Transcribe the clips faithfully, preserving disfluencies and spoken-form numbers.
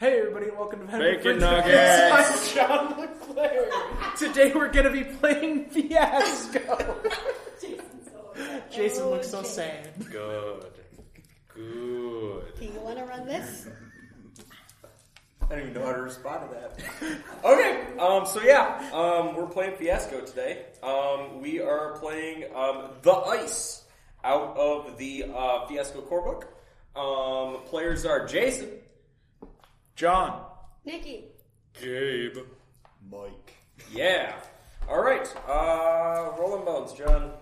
Hey everybody, and welcome to Bacon Nuggets! I'm John LeClaire. Today we're going to be playing Fiasco. Jason looks so sad. Good. Good. Do you want to run this? I don't even know how to respond to that. Okay, um, so yeah, um, we're playing Fiasco today. Um, we are playing um, The Ice out of the uh, Fiasco core book. Um, players are Jason, John. Nikki. Gabe. Mike. Yeah. All right. Uh, rolling bones, John.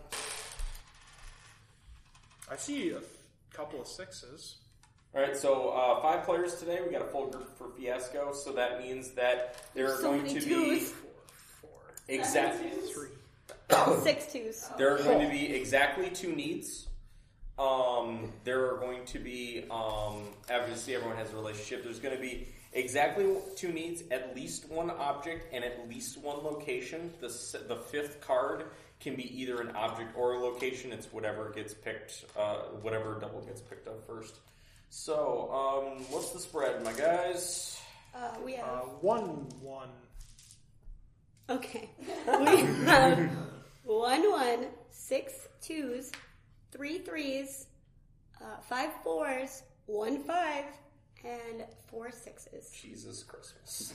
I see a couple of sixes. All right. So uh, five players today. We got a full group for Fiasco, so that means that there are So going many to twos. be exactly Three. Six twos. there are going to be exactly two needs. Um, there are going to be, um, obviously everyone has a relationship. There's going to be exactly two needs, at least one object, and at least one location. The the fifth card can be either an object or a location. It's whatever gets picked, uh, whatever double gets picked up first. So, um, what's the spread, my guys? Uh, we have. Uh, one, one. Okay. We have one one, six twos, three threes, uh, five fours, one five, and four sixes. Jesus Christmas.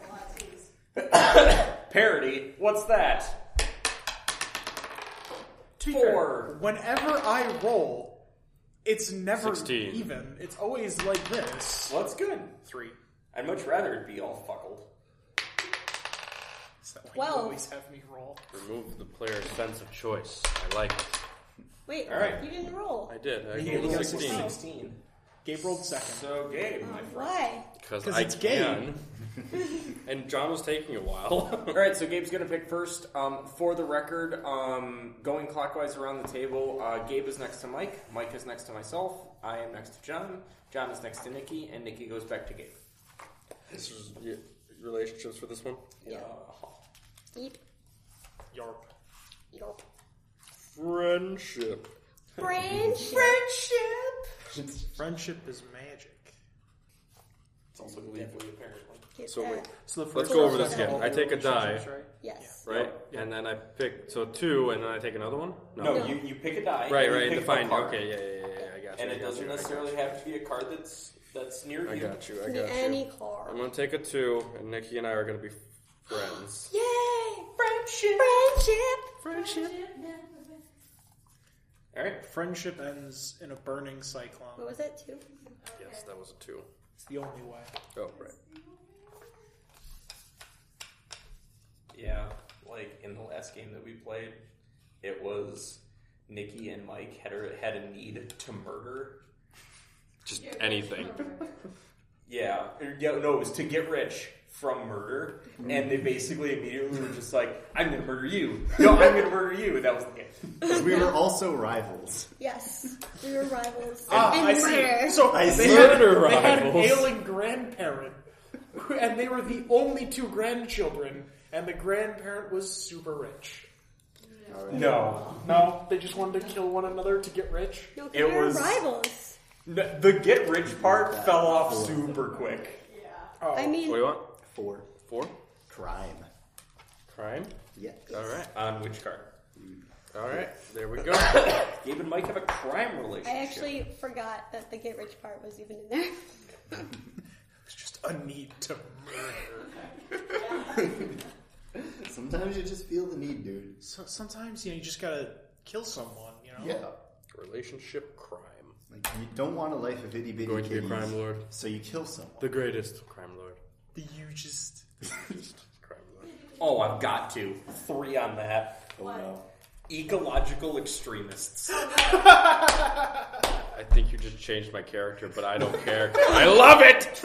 Parody, what's that? To be Four. fair, whenever I roll, it's never Sixteen. even. It's always like this. Well, that's good. Three. I'd much rather it be all fuckled. Is that why Twelve. you always have me roll? Remove the player's sense of choice. I like it. Wait, All right. you didn't roll. I did. I You gave got him sixteen. sixteen. sixteen. Gabe rolled second. So, Gabe, my friend. Why? Because 'Cause I it's can. And John was taking a while. All right, so Gabe's going to pick first. Um, for the record, um, going clockwise around the table, uh, Gabe is next to Mike. Mike is next to myself. I am next to John. John is next to Nikki, and Nikki goes back to Gabe. This is your relationships for this one? Yeah. Uh, Eep. Yarp. Yorp. Friendship. Friendship. Friendship is magic. it's also gleefully, apparently. Get So that. wait. So the Let's first go over one this is again. all I take a die. relationships, right? Yes. Right? Yeah. And then I pick, so two, and then I take another one? No, No. you, you pick a die. Right, and you right, pick define. a card. Okay, yeah, yeah, yeah, yeah, I got you. And I it got doesn't you, I got necessarily you. have to be a card that's that's near I you. got you, I Be got any you. card. I'm going to take a two, and Nikki and I are going to be friends. Yay! Friendship. Friendship. Friendship. All right. Friendship ends in a burning cyclone. What was it? Two? Yes, that was a two. It's the only way. Oh, right. Yeah, like in the last game that we played, it was Nikki and Mike had a, had a need to murder. Just anything. Yeah, or, yeah, no, it was to get rich from murder, and they basically immediately were just like, "I'm going to murder you." No, I'm going to murder you. That was the game. Because we were also rivals. Yes. We were rivals. Ah, and I see. murder. So I they, see. had, Murder they had an rivals. ailing grandparent, and they were the only two grandchildren, and the grandparent was super rich. No, No, they just wanted to kill one another to get rich. No, 'cause It we were was- rivals. no, the get rich part fell off super quick. Oh, I mean, What do you want? Four. Four? Crime. Crime? Yeah. All right. On which card? All right. There we go. Gabe and Mike have a crime relationship. I actually forgot that the get rich part was even in there. it's just a need to murder. Sometimes you just feel the need, dude. So sometimes, you know, you just gotta kill someone, you know? Yeah. Relationship crime. Like, you don't want a life of itty bitty Going to be a kitties, crime lord. so you kill someone. The greatest crime lord. The hugest. Crime lord. Oh, I've got to. Three on that. Oh no. Ecological extremists. I think you just changed my character, but I don't care. I love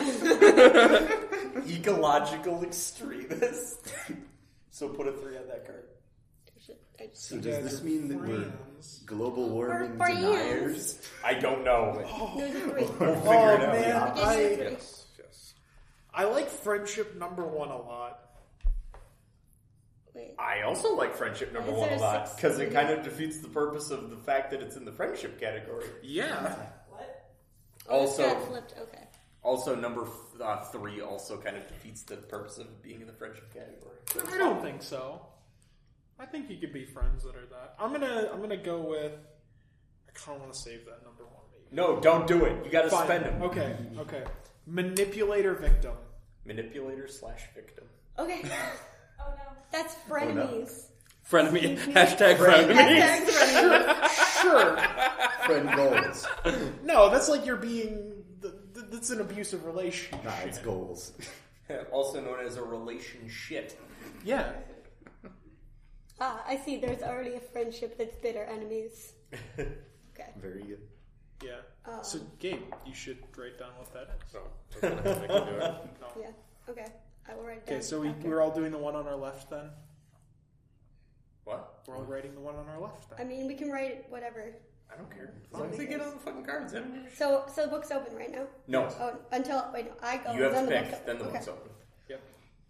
it! Ecological extremists. So put a three on that card. So does this mean that we're Friends. global warming We're friends. deniers? I don't know. No, it's a three. We're Oh, figuring out the man, opposite. I, Yes, yes. I like friendship number one a lot. Wait. I also like friendship number Why is one a there lot because it sixteen? kind of defeats the purpose of the fact that it's in the friendship category. Yeah. Oh, this Also, got flipped. Okay. Also, number uh, three also kind of defeats the purpose of being in the friendship category. I don't think so. I think you could be friends that are that. I'm gonna I'm gonna go with. I kind of want to save that number one. Maybe. No, don't do it. You got to Fine. spend them. Okay, okay. Manipulator victim. Manipulator slash victim. Okay. Oh no. That's frenemies. Frenemy. Hashtag frenemy. Hashtag frenemies. Sure. Friend goals. No, that's like you're being. th- th- That's an abusive relationship. Nah, it's goals. Also known as a relationship. Yeah. Ah, I see. There's already a friendship that's bitter enemies. Okay. Very good. Yeah. Um, So, Gabe, you should write down what that is. So, that's what I think we'll do it. No. Yeah. Okay. I will write it down. Okay, so we, after. we're all doing the one on our left then? What? We're all writing the one on our left I then. mean, we can write whatever. I don't care. As long as they get on the fucking cards, I don't give a shit. So, so the book's open right now. No. Oh, until wait, no, I go. You have then to the pick, book's then the okay. book's open. Yep.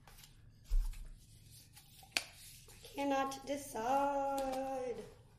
Cannot decide.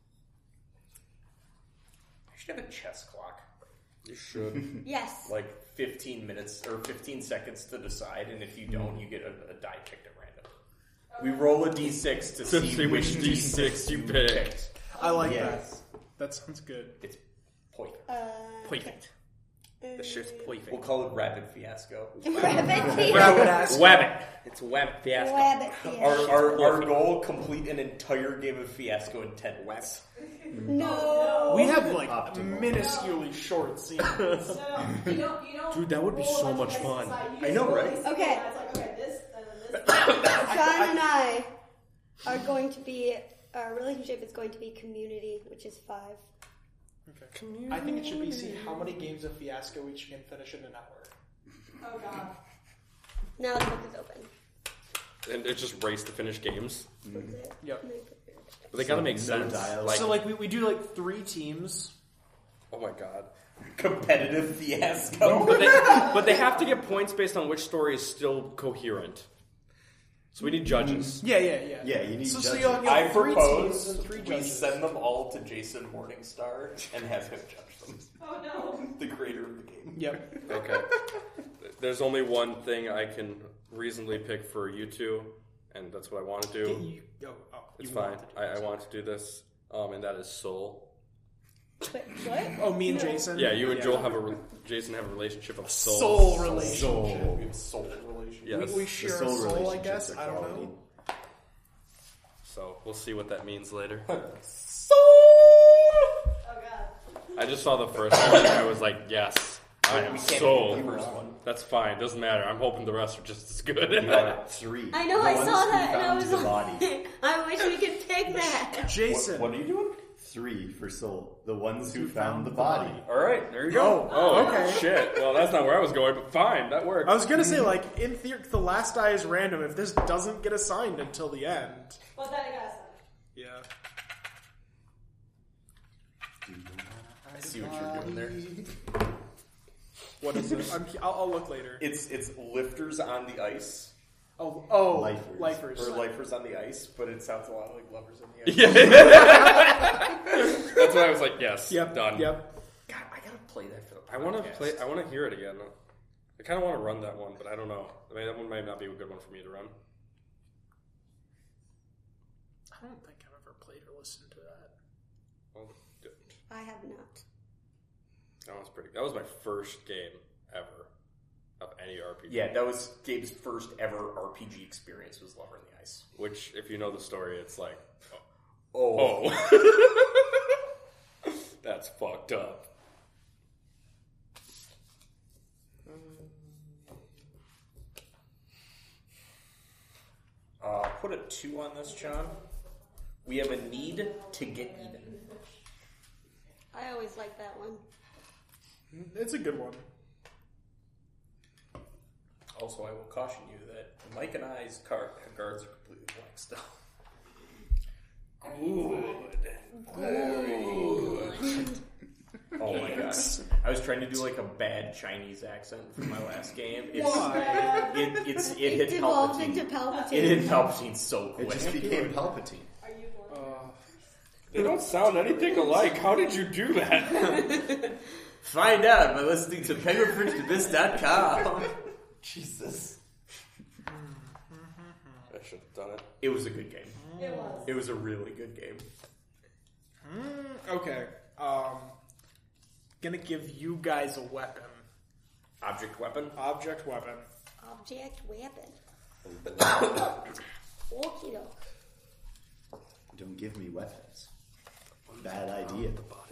I should have a chess clock. You should. Yes. Like fifteen minutes or fifteen seconds to decide, and if you don't, you get a, a die picked at random. We roll a d six to, To see, see which which d D six six you you picked. picked. I like Yes. that. That sounds good. It's point. Uh, Perfect. okay. The shit's perfect. We'll call it Rapid Fiasco. Rabbit. Wabbit. It's Wabbit Fiasco. Rabbit. Our, our, our goal, complete an entire game of Fiasco in ten minutes. No. We have like Optimal. minusculely short scenes. No, no. You don't, you don't Dude, that would be roll so a bunch much of dice fun. aside. You I just know, roll right? these Okay. and it's like, okay, this, and then this. John and I are going to be. Our relationship is going to be community, which is five. Okay. I think it should be see how many games of Fiasco each can finish in an hour. Oh god. Now the book is open. And it's just race to finish games. Yep. But they gotta make No sense. dialogue. Like, So like we, we do like three teams. oh my god. Competitive Fiasco. But they, but they have to get points based on which story is still coherent. So we need judges. Yeah, yeah, yeah. Yeah, you need so, so judges. you'll, you'll I have three propose teams and three we judges. send them all to Jason Morningstar and have him judge them. Oh no. The creator of the game. Yep. Okay. There's only one thing I can reasonably pick for you two, and that's what I want to do. Get you, oh, oh, It's you fine. want to do I, I this. want to do this, um, and that is Soul. Wait, what? Oh, me and Jason. Yeah, you and Joel have a re- Jason have a relationship of soul. soul relationship. Soul. We have soul relationship. Yes. We, we The share soul a soul, I relationships guess. are I don't quality. know. So we'll see what that means later. Soul! Oh god. I just saw the first one, and I was like, yes, I am We can't Soul. do the first one. That's fine. Doesn't matter. I'm hoping the rest are just as good. You got three. I know. The I ones saw who that, and I found was the like, body. I wish we could pick that. Jason. What, what are you doing? Three for soul. The ones who found the body. All right, there you Oh, go. Oh, okay. shit. Well, that's not where I was going, but fine. That works. I was gonna say, like, in theory, the last die is random. If this doesn't get assigned until the end, Well, then I got assigned. yeah. I see what you're doing there. What is it? I'm, I'll, I'll look later. It's it's lifters on the ice Oh, oh, Lifers. lifers. or lifers on the ice, but it sounds a lot like lovers on the ice. Yeah. That's why I was like, yes, Yep. done. Yep. God, I gotta play that for the I want to podcast. play. I want to hear it again. I kind of want to run that one, but I don't know. I mean, that one might not be a good one for me to run. I don't think I've ever played or listened to that. Well, d- I have not. that was pretty. That was my first game ever of any R P G. Yeah, that was Gabe's first ever R P G experience. Was Lover on the Ice. Which, if you know the story, it's like, Oh, oh, that's fucked up. uh, put a two on this, John. We have a need to get even. I always like that one. It's a good one. Also, I will caution you that Mike and I's card guards are completely blank still. Oh my god! I was trying to do like a bad Chinese accent for my last game. It's, Why? It, it's it It hit devolved Palpatine. into Palpatine. It hit Palpatine so It quick. just became Palpatine. Are you one? They don't sound anything alike. How did you do that? Find out by listening to penguin fringe abyss dot com. Jesus. I should have done it. It was a good game. It was. It was a really good game. Mm, okay. Um, gonna give you guys a weapon. Object weapon. Object weapon. Object weapon. Okie doke. Don't give me weapons. Bad idea. The body.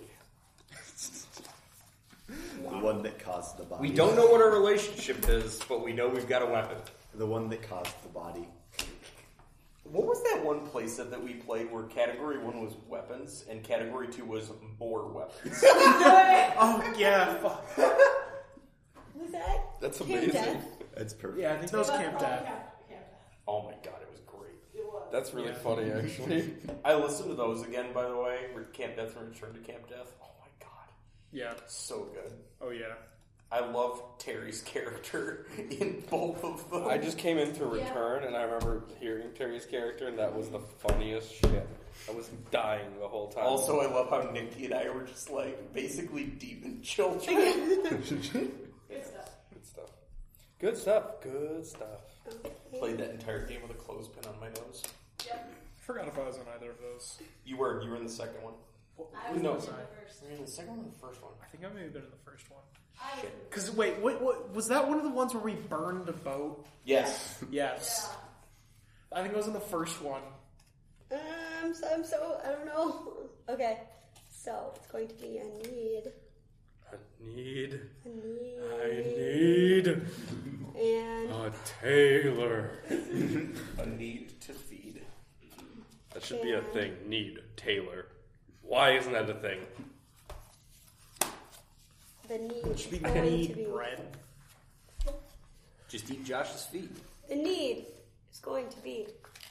The one that caused the body. We don't know what our relationship is, but we know we've got a weapon. The one that caused the body. What was that one playset that we played where category one was weapons and category two was more weapons? Oh yeah. Fuck. Was that? That's Camp amazing. Death? That's perfect. Yeah, I think that was Camp Death. Oh my god, it was great. It was. That's really Yeah. funny, actually. I listened to those again, by the way. Camp Death and Return to Camp Death. Oh my god, Yeah. so good. Oh yeah. I love Terry's character in both of them. I just came into Yeah. Return, and I remember hearing Terry's character, and that was the funniest shit. I was dying the whole time. Also, I love how Nikki and I were just like basically demon children. Good stuff. Good stuff. Good stuff. Good stuff. Okay. Played that entire game with a clothespin on my nose. Yep. Forgot if I was in either of those. You were. You were in the second one. I was No, in the sorry. first. Were you in the second one or the first one? I think I may have been in the first one. I was in the Cause wait, what, what was that? One of the ones where we burned a boat? Yes. Yes. Yeah. I think it was in the first one. Um, so I'm so, I don't know. Okay. So, it's going to be a need. I need. A need. I need And a tailor. A need to feed. That should be a thing. Need tailor. Why isn't that a thing? the need is Should be going to need be. bread. Just eat Josh's feet. The need is going to be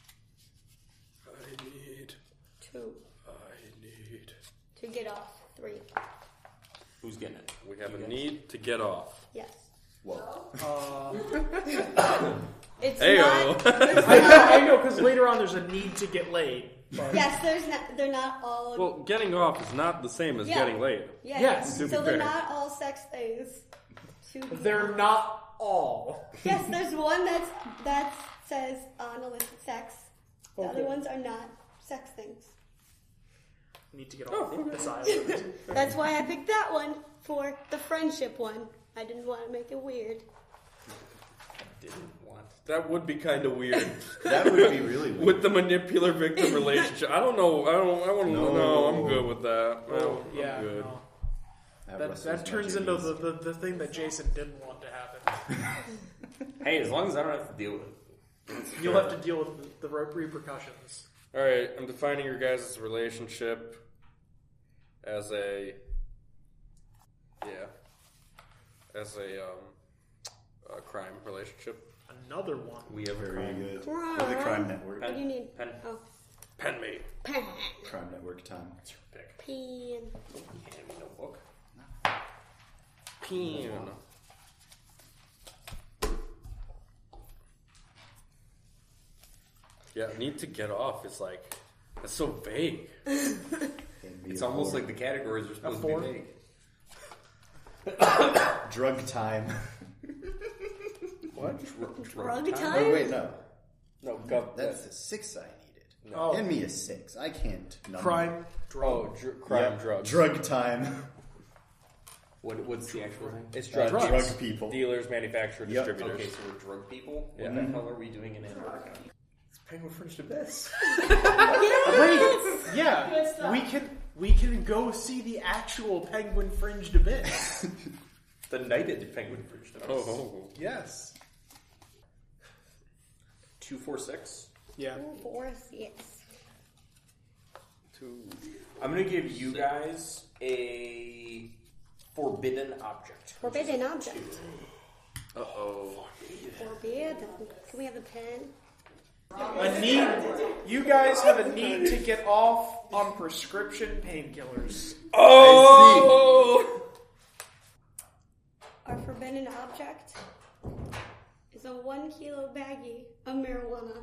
I need. two. I need. To get off. Three. Who's getting it? We have You a guys? need to get off. Yes. Whoa. Uh, It's Heyo. not. I know, I know, because later on there's a need to get laid. But Yes, there's not. They're not all. Well, getting off is not the same as Yeah. getting laid. yeah, yes, So to be they're fair. not all sex things. To be they're not all. Yes, there's one that's that says on illicit sex. The Okay. other ones are not sex things. Need to get off this island. That's why I picked that one for the friendship one. I didn't want to make it weird. Didn't want. That would be kind of weird. That would be really weird. With the manipular victim relationship. I don't know. I don't. I want to No. know. I'm good with that. Oh, I'm yeah. good. no. That, That, rustles that my turns into trees. the, the, the thing that Jason didn't want to happen. Hey, as long as I don't have to deal with it. You'll have to deal with the, the repercussions. All right. I'm defining your guys' relationship as a yeah, as a um, a crime relationship. Another one. We have a Very crime. good. Crime. We're the Crime Network. What do you need? Pen. Oh, Pen me. pen. Crime Network time. That's your pick. Pen. Hand me notebook. Peen. Yeah, need to get off is like that's so vague. Can be It's a almost four. like the categories are supposed four? to be vague. Drug time. What? Drug Oh, time? wait, no. No, gov. That's the six I needed. Oh. Give me a six. I can't. number. Crime. Oh, dr- crime, Yep. drugs. Drug time. What, what's the actual thing? It's Uh, drugs. drugs. Drug people. Dealers, manufacturers, Yep. distributors. Okay, so we're drug people. What Yeah. the hell are we doing in Antarctica? It's Penguin Fringe Abyss. Great. Yeah. Good stuff. We can we can go see the actual Penguin Fringed Abyss. The Knighted Penguin Fringe Abyss. Oh, oh, Yes. Two, four, six. Yeah. Two, four, six. two. I'm gonna give you guys a forbidden object. Forbidden object. Uh oh. Forbidden. Can we have a pen? A need. You guys have a need to get off on prescription painkillers. Oh! Our forbidden object is a one kilo baggie of marijuana.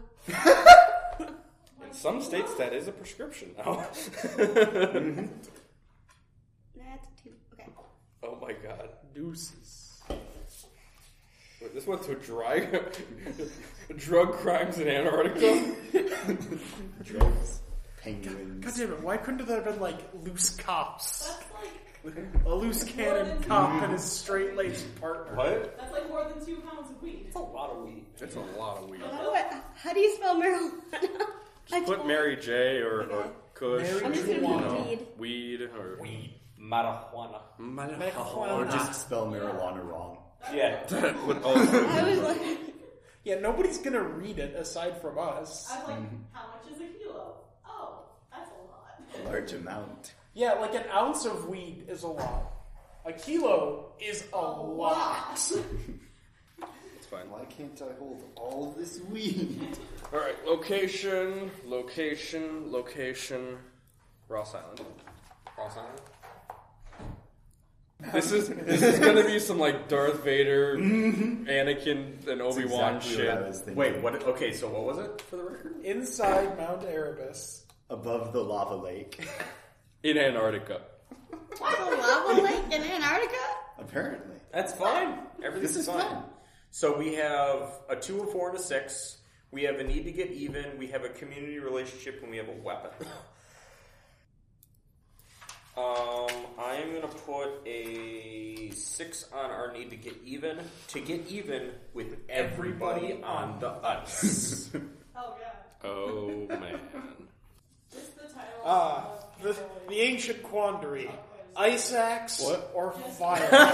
In some states, that is a prescription now. That's two. Okay. Oh my god. Deuces. Wait, this went to dry drug crimes in Antarctica. Drugs, penguins. God damn it! Why couldn't that have been like loose cops? That's like A loose cannon cop and his straight-laced partner. What? that's like more than two pounds of weed. That's a lot of weed. That's a lot of weed. How do, I, how do you spell marijuana? I Just put don't- Mary J or, or Kush. Mary I'm just gonna you put know, weed. weed or Weed. Marijuana. Or just spell marijuana wrong. Yeah. That would also I was like, Yeah, nobody's gonna read it aside from us. I was like, how much is a kilo? Oh, that's a lot. A large amount. Yeah, like an ounce of weed is a lot. A kilo is a lot. it's fine. Why can't I hold all of this weed? Alright, location, location, location. Ross Island. Ross Island? This is this is gonna be some like Darth Vader, Anakin, and Obi Wan Exactly shit. what I was thinking. Wait, what? Okay, so what was it for the record? Inside Mount Erebus. Above the lava lake. In Antarctica. there's a lava lake in Antarctica? Apparently. That's fine. Everything's This is fine. fun. So we have a two, a four, and a six. We have a need to get even. We have a community relationship, and we have a weapon. um, I am going to put a six on our need to get even. To get even with everybody on the ice. Oh, God. Oh man. This is the title Ah, of the, the ancient quandary. Ice axe What? or fire axe?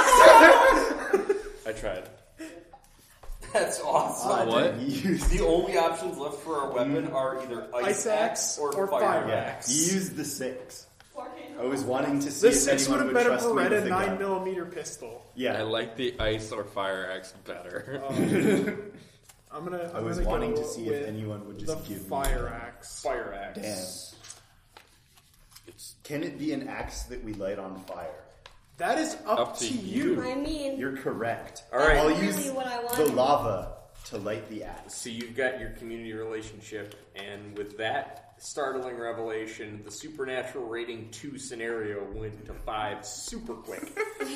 I tried. That's awesome. What? He used, The only options left for our weapon are either ice, Ice axe or, or fire, fire axe. he used the six. fourteen. I was wanting to see This if six would anyone have would been a trust me Beretta with a nine gun. millimeter pistol. Yeah. I like the ice or fire axe better. I'm gonna. I I'm was gonna wanting go to see with if anyone would the just give me fire a gun. axe. Fire axe. Damn. Can it be an axe that we light on fire? That is up, Up to to you. I mean, You're correct. All right. I'll That's use really what I the wanted. lava to light the axe. So you've got your community relationship, and with that startling revelation, the supernatural rating two scenario went to five super quick.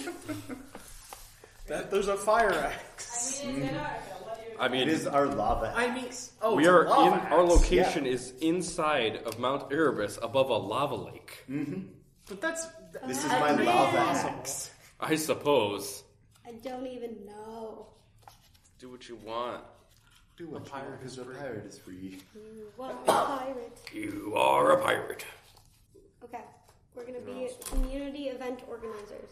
That, there's a fire I axe. mean, it's Antarctica. What do you I It mean, is our lava I mean, axe. oh, we it's a are in lava our axe. location is inside of Mount Erebus above a lava lake. But that's This is Uh, my man. lava axe. I suppose. I don't even know. Do what you want. Do what pirate pirate is a pirate is free. You are a pirate. You are a pirate. Okay, we're gonna be community event organizers.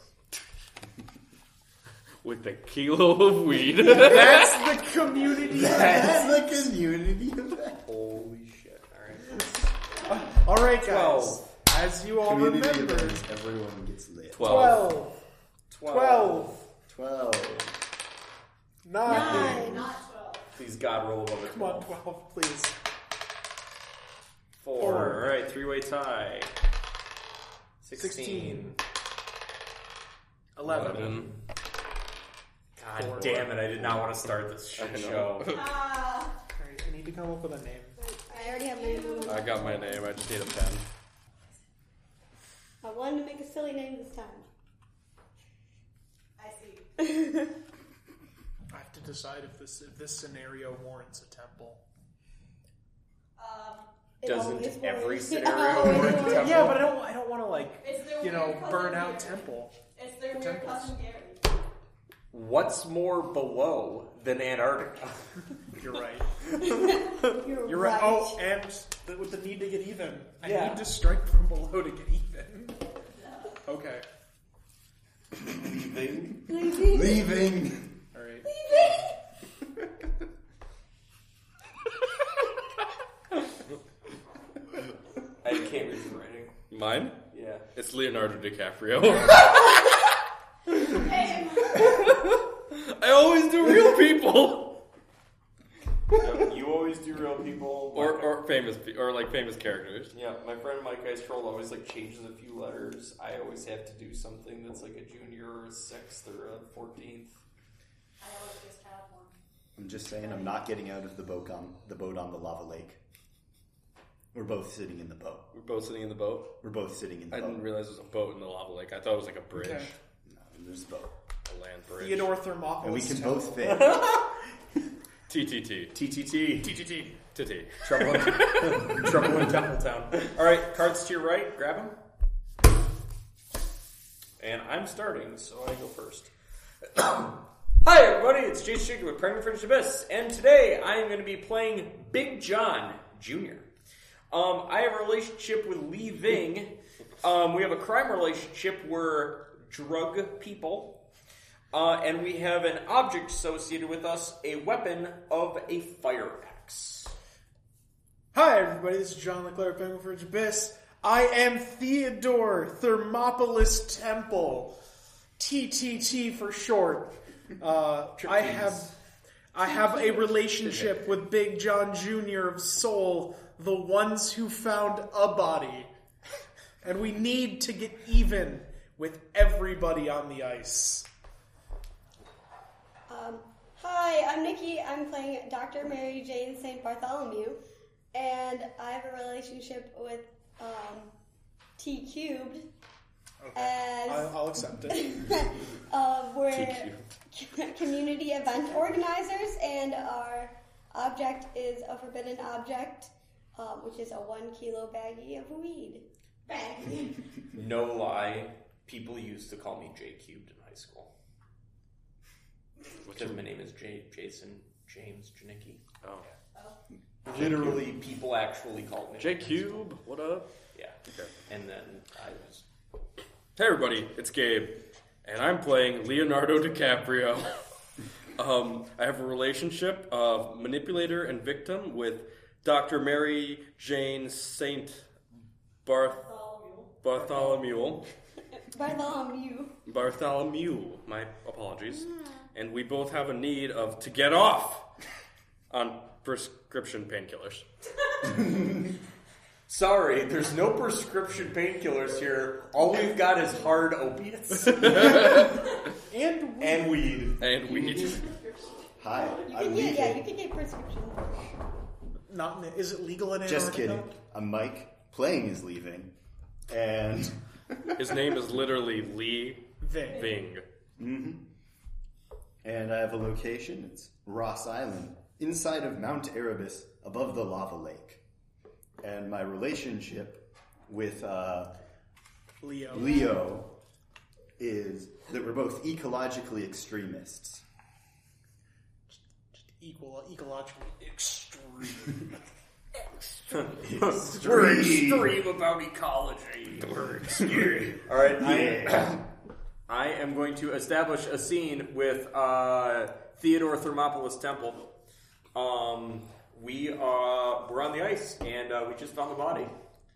With a kilo of weed. that's the community. That's the community event. Holy shit! All right. All right, guys. Twelve. As you all Community remember, event. Everyone gets lit. Twelve. twelve, twelve, Twelve. nine. Nine. Not twelve. Please God roll above a Come on, twelve. twelve, please. Four. Four. All right, three-way tie. Sixteen. Sixteen. Eleven. Eleven. God Four. damn it! I did not want to start this shit I know. show. Ah. All right, I need to come up with a name. I already have my name. I got my name. I just need a pen. I wanted to make a silly name this time. I see. I have to decide if this if this scenario warrants a temple. Um, It Doesn't always every was. scenario It always warrant a was. temple? Yeah, but I don't. I don't want to like it's their you weird know cousin burn out Gary. temple. It's their weird Temples. cousin Gary. What's more below than Antarctica? You're right. You're, You're right. Oh, and the, with the need to get even, I Yeah. need to strike from below to get even. Okay. Leaving? Leaving. Leaving. All right. I can't read your writing. Mine? Yeah. It's Leonardo DiCaprio. Hey, I always do real people. Yep, you always do real people. Or, My- or famous, pe- or like famous characters. yeah, my friend Mike Ice Troll always like changes a few letters. I always have to do something that's like a junior or a sixth or a fourteenth. I always just have one. I'm just saying, I'm not getting out of the boat on the boat on the lava lake. We're both sitting in the boat. We're both sitting in the boat. We're both sitting in the I boat. didn't realize there was a boat in the lava lake. I thought it was like a bridge. Okay. there's the boat. A land bridge. Theodore Thermopolis. And we can Temple. both fit. T T T. T T T. T T T. T T. Trouble in, Trouble in Templetown. All right, cards to your right. Grab them. And I'm starting, so I go first. Hi, everybody. It's Jason Chicken with Prime Fringe Abyss, and today I am going to be playing Big John Junior Um, I have a relationship with Li Ving. Um, we have a crime relationship. We're drug people. Uh, and we have an object associated with us, a weapon of a fire axe. Hi, everybody. This is John Leclerc, Penguin for Abyss. I am Theodore Thermopolis Temple. T T T for short. Uh, I have I have a relationship with Big John Junior of Seoul, the ones who found a body. And we need to get even with everybody on the ice. Um, hi, I'm Nikki. I'm playing Doctor Mary Jane Saint Bartholomew, and I have a relationship with um, T Cubed. Okay. As I'll, I'll accept it. uh, we're community event organizers, and our object is a forbidden object, um, which is a one kilo baggie of weed. Baggie. No lie, people used to call me J Cubed in high school. Because my name is J- Jason James Janicki. Oh. Literally, people actually called me. J Cube, what up? Yeah. Okay. And then I was... Hey everybody, it's Gabe, and I'm playing Leonardo DiCaprio. um, I have a relationship of manipulator and victim with Doctor Mary Jane Saint Barth- Bartholomew. Bartholomew. Bartholomew, my apologies. And we both have a need of to get off on prescription painkillers. Sorry, there's no prescription painkillers here. All we've got is hard opiates. And and weed. And weed. Hi, You I'm can get, yeah, leaving. you can get prescription. not in, is it legal in Antarctica? Just kidding. I'm Mike. Playing is leaving. And His name is literally Lee Ving. Ving. and I have a location. It's Ross Island, inside of Mount Erebus, above the lava lake. And my relationship with uh, Leo. Leo is that we're both ecologically extremists. Equal, ecologically extreme. We're extreme about ecology. We're extreme. All right, I, I am going to establish a scene with uh, Theodore Thermopolis Temple. Um, we uh, we're on the ice, and uh, we just found the body.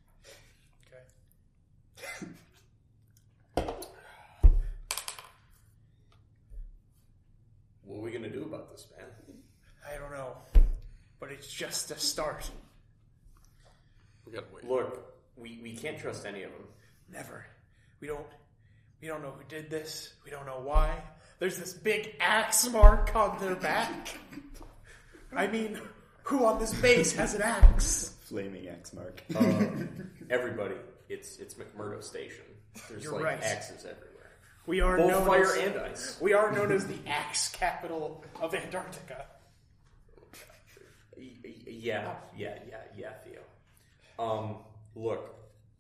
Okay. What are we gonna do about this, man? I don't know, but it's just a start. We gotta wait. Look, we, we can't trust any of them. Never. We don't. We don't know who did this. We don't know why. There's this big axe mark on their back. I mean, who on this base has an axe? Flaming X mark. Um, everybody, it's it's McMurdo Station. There's You're like right. axes everywhere. We are Both known fire as, and ice. We are known as the axe capital of Antarctica. Y- y- Yeah, yeah, yeah, yeah, Theo. Um, look.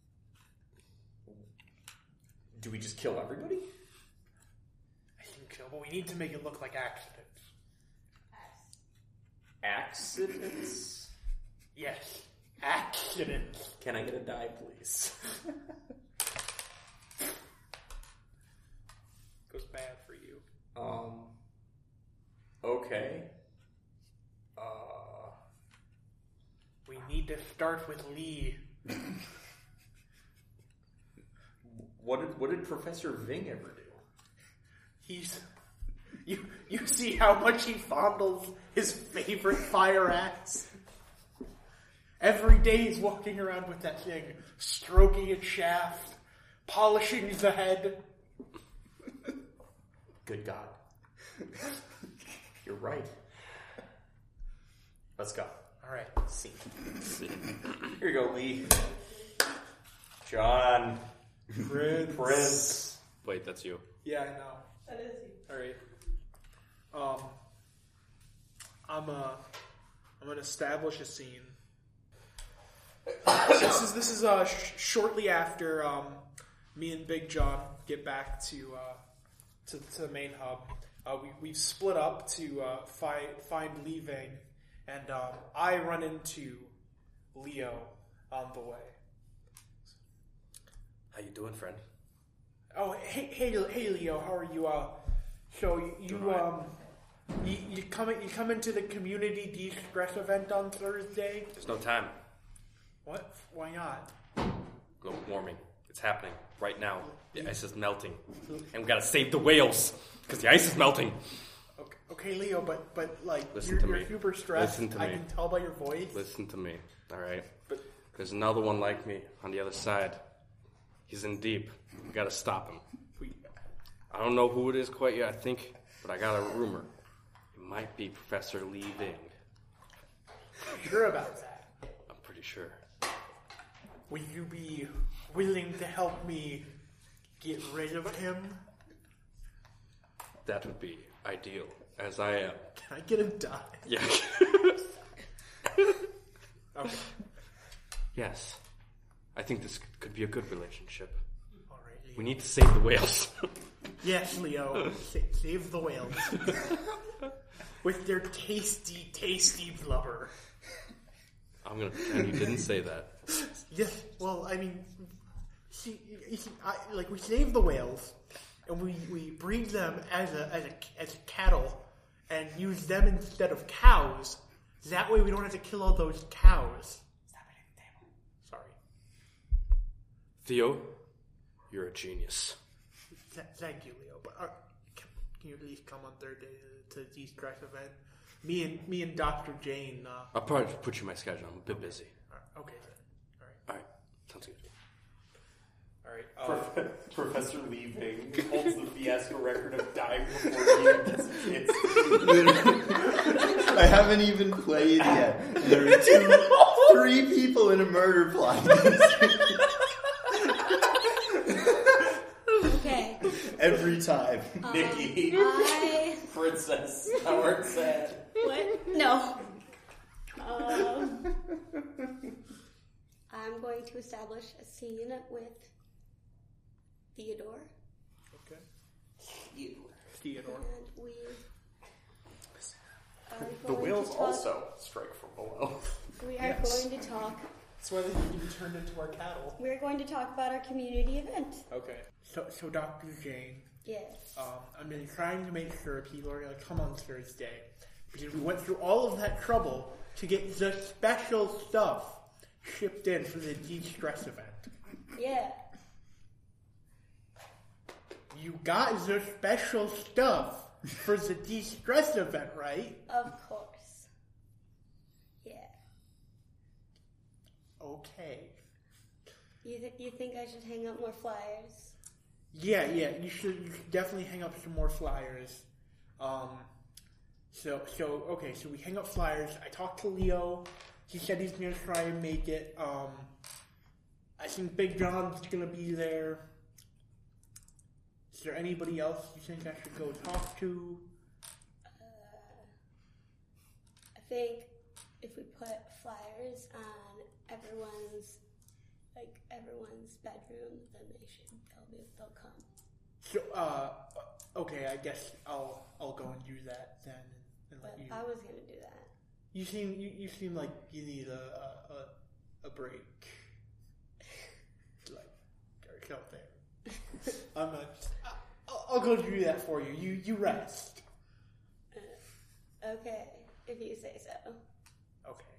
Do we just kill everybody? I think so, but we need to make it look like accidents. Accidents? Yes, accidents. Can I get a die, please? Goes bad for you. um. Okay. Uh. We need to start with Lee. What did what did Professor Ving ever do? He's you. You see how much he fondles his favorite fire axe. Every day he's walking around with that thing, stroking its shaft, polishing the head. Good God. You're right. Let's go. All right. Scene. Here you go, Lee. John. Prince. Prince. Wait, that's you. Yeah, I know. That is you. All right. Um, I'm uh, I'm gonna establish a scene. this is this is uh sh- shortly after um, me and Big John get back to uh, to, to the main hub. Uh, we we've split up to uh, find find Li Ving, and um, I run into Leo on the way. How you doing, friend? Oh, hey, hey, hey, Leo, how are you? Uh, so you, you um, you, you come you come into the community de-stress event on Thursday? There's no time. What? Why not? Global warming. It's happening right now. The ice is melting, and we gotta save the whales because the ice is melting. Okay, okay, Leo, but but like Listen you're, to you're me. super stressed. Listen to I me. can tell by your voice. Listen to me, all right? There's another one like me on the other side. He's in deep. We gotta stop him. We, I don't know who it is quite yet, I think, but I got a rumor. It might be Professor Li Ving. sure about that? I'm pretty sure. Would you be willing to help me get rid of him? That would be ideal, as I am. Can I get him die? Yeah. Okay. Yes. I think this could be a good relationship. All right, Leo. We need to save the whales. Yes, Leo. Sa- save the whales. With their tasty, tasty blubber. I'm gonna pretend you didn't say that. Yes, well, I mean, see, you see, I, like, we save the whales, and we, we breed them as a, as a as cattle, and use them instead of cows. That way we don't have to kill all those cows. Stop it at the table. Sorry. Theo, you're a genius. Th- thank you, Leo. But uh, can, can you at least come on Thursday to, to the stress event? Me and me and Doctor Jane. Uh, I'll probably put you in my schedule. I'm a bit busy. are- okay, then. All right. All right. Sounds good. All right. Uh, Professor Li Ving holds the fiasco record of dying before he even gets a chance. I haven't even played yet. And there are two, three people in a murder plot. Okay. Every time. Nikki, I princess, how are sad. what? No. Um, I'm going to establish a scene with Theodore, okay. Theodore. and we are The going whales to talk, also strike from below. We are Yes. going to talk. That's why they need to be turned into our cattle. We're going to talk about our community event. Okay. So, so Doctor Jane, Yes. um, I've been trying to make sure people are going to come on Thursday because we went through all of that trouble to get the special stuff shipped in for the de-stress event. Yeah. You got the special stuff for the de-stress event, right? Of course. Yeah. Okay. You th- you think I should hang up more flyers? Yeah, yeah. You should, you should definitely hang up some more flyers. Um. So, so okay. So we hang up flyers. I talked to Leo. He said he's gonna try and make it. Um. I think Big John's gonna be there. Is there anybody else you think I should go talk to? I think if we put flyers on everyone's, like everyone's bedroom, then they should they'll be they'll come. So, uh, okay. I guess I'll I'll go and do that then, and let But you. I was gonna do that. You seem you, you seem like you need a a, a, a break, like or something. I'm not. I'll, I'll go do that for you. You you rest. Okay, if you say so. Okay.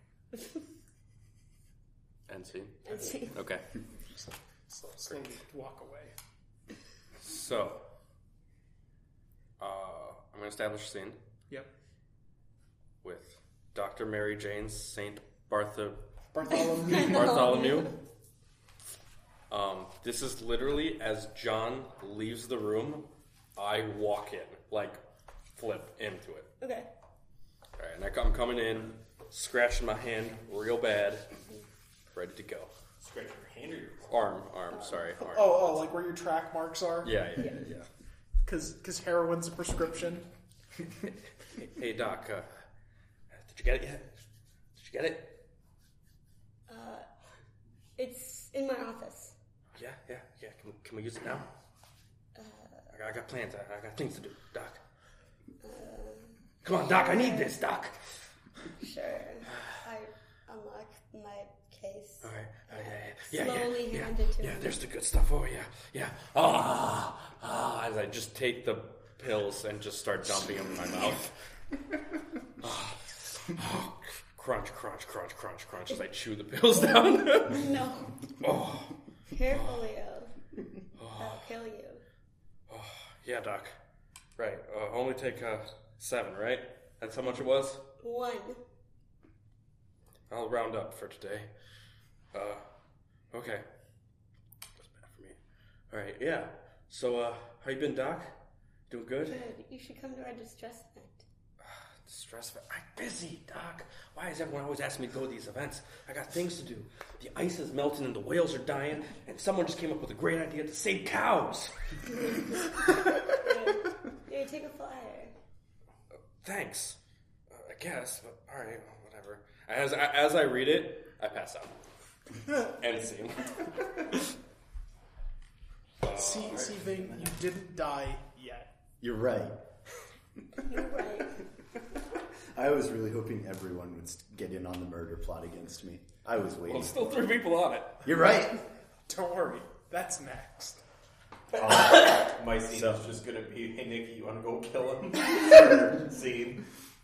End scene. And see. Okay. So slowly walk away. So, uh, I'm going to establish a scene Yep. with Doctor Mary Jane Saint Bartha- Bartholomew. Bartholomew. Um, this is literally as John leaves the room, I walk in, like flip into it. Okay. All right, and I, I'm coming in, scratching my hand real bad, ready to go. Scratch your hand or your Arm, arm, sorry, arm. Oh, oh, like where your track marks are? Yeah, yeah, yeah. yeah. Because heroin's a prescription. Hey, hey, Doc, uh, did you get it yet? Did you get it? Uh, it's in my office. Yeah, yeah, yeah. Can we, can we use it now? Uh, I got, I got plans. I, I got things to do, Doc. uh, Come on, Doc. I need this, Doc. Sure. I unlock my case. All right. Uh, yeah, yeah, yeah, Slowly yeah, hand yeah, it to yeah. him. There's the good stuff. Oh yeah, yeah. Ah, ah. As I just take the pills and just start dumping them in my mouth. Ah, ah. Crunch, crunch, crunch, crunch, crunch. As I chew the pills down. No. Oh, Careful, Leo. I'll kill you. oh, yeah, Doc. Right. Uh, only take uh, seven, right? That's how much it was. One. I'll round up for today. Uh, okay. That's bad for me. All right, yeah. So, uh, how you been, Doc? Doing good? Good. You should come to our distress event. Stress. I'm busy, Doc. Why is everyone always asking me to go to these events? I got things to do. The ice is melting and the whales are dying, and someone just came up with a great idea to save cows. Here, here, take a flyer. Uh, thanks. Uh, I guess, but all right, well, whatever. As I, as I read it, I pass out. End scene. See, see, Ving, you didn't die yet. You're right. You're right. I was really hoping everyone would get in on the murder plot against me. I was waiting. Well, still three people on it. You're right. Don't worry, that's next. Uh, my scene So- is just gonna be, hey Nikki, you wanna go kill him? Scene.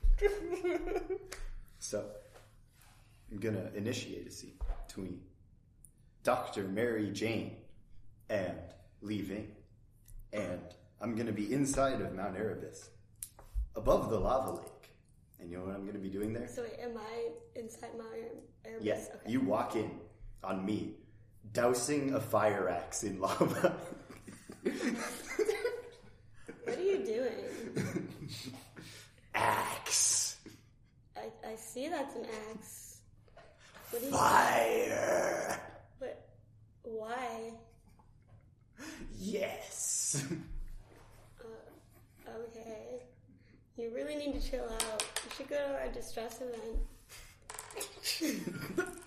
So, I'm gonna initiate a scene between Doctor Mary Jane and Lee Ving. And I'm gonna be inside of Mount Erebus, above the lava lake. And you know what I'm gonna be doing there? So wait, am I inside my Airbus? Yes, Okay. you walk in on me, dousing a fire axe in lava. What are you doing? Axe. I, I see that's an axe. What are you Fire. But why? Yes. Uh, okay. You really need to chill out. You should go to our distress event.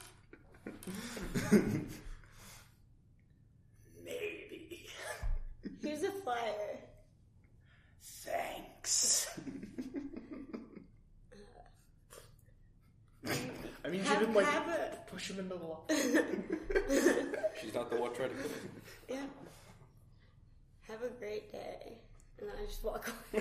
Maybe. Here's a flyer. Thanks. I mean, Have- you didn't like have a- push him into the lava. She's not the one trying to kill me. Yeah. Have a great day. And I just walk away.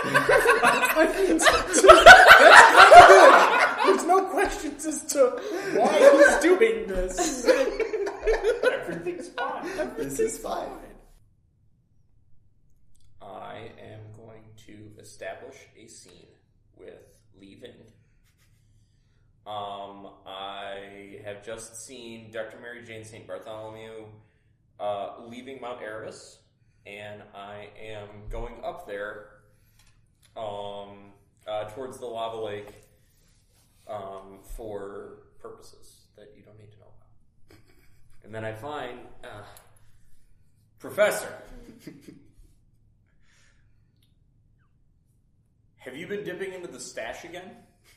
There's no questions as to why he's doing this. Everything's fine. This is fine. I am going to establish a scene with leaving. Um, I have just seen Doctor Mary Jane Saint Bartholomew uh, leaving Mount Erebus, and I am going up there um, uh, towards the lava lake um, for purposes that you don't need to know about. And then I find uh, Professor. Have you been dipping into the stash again?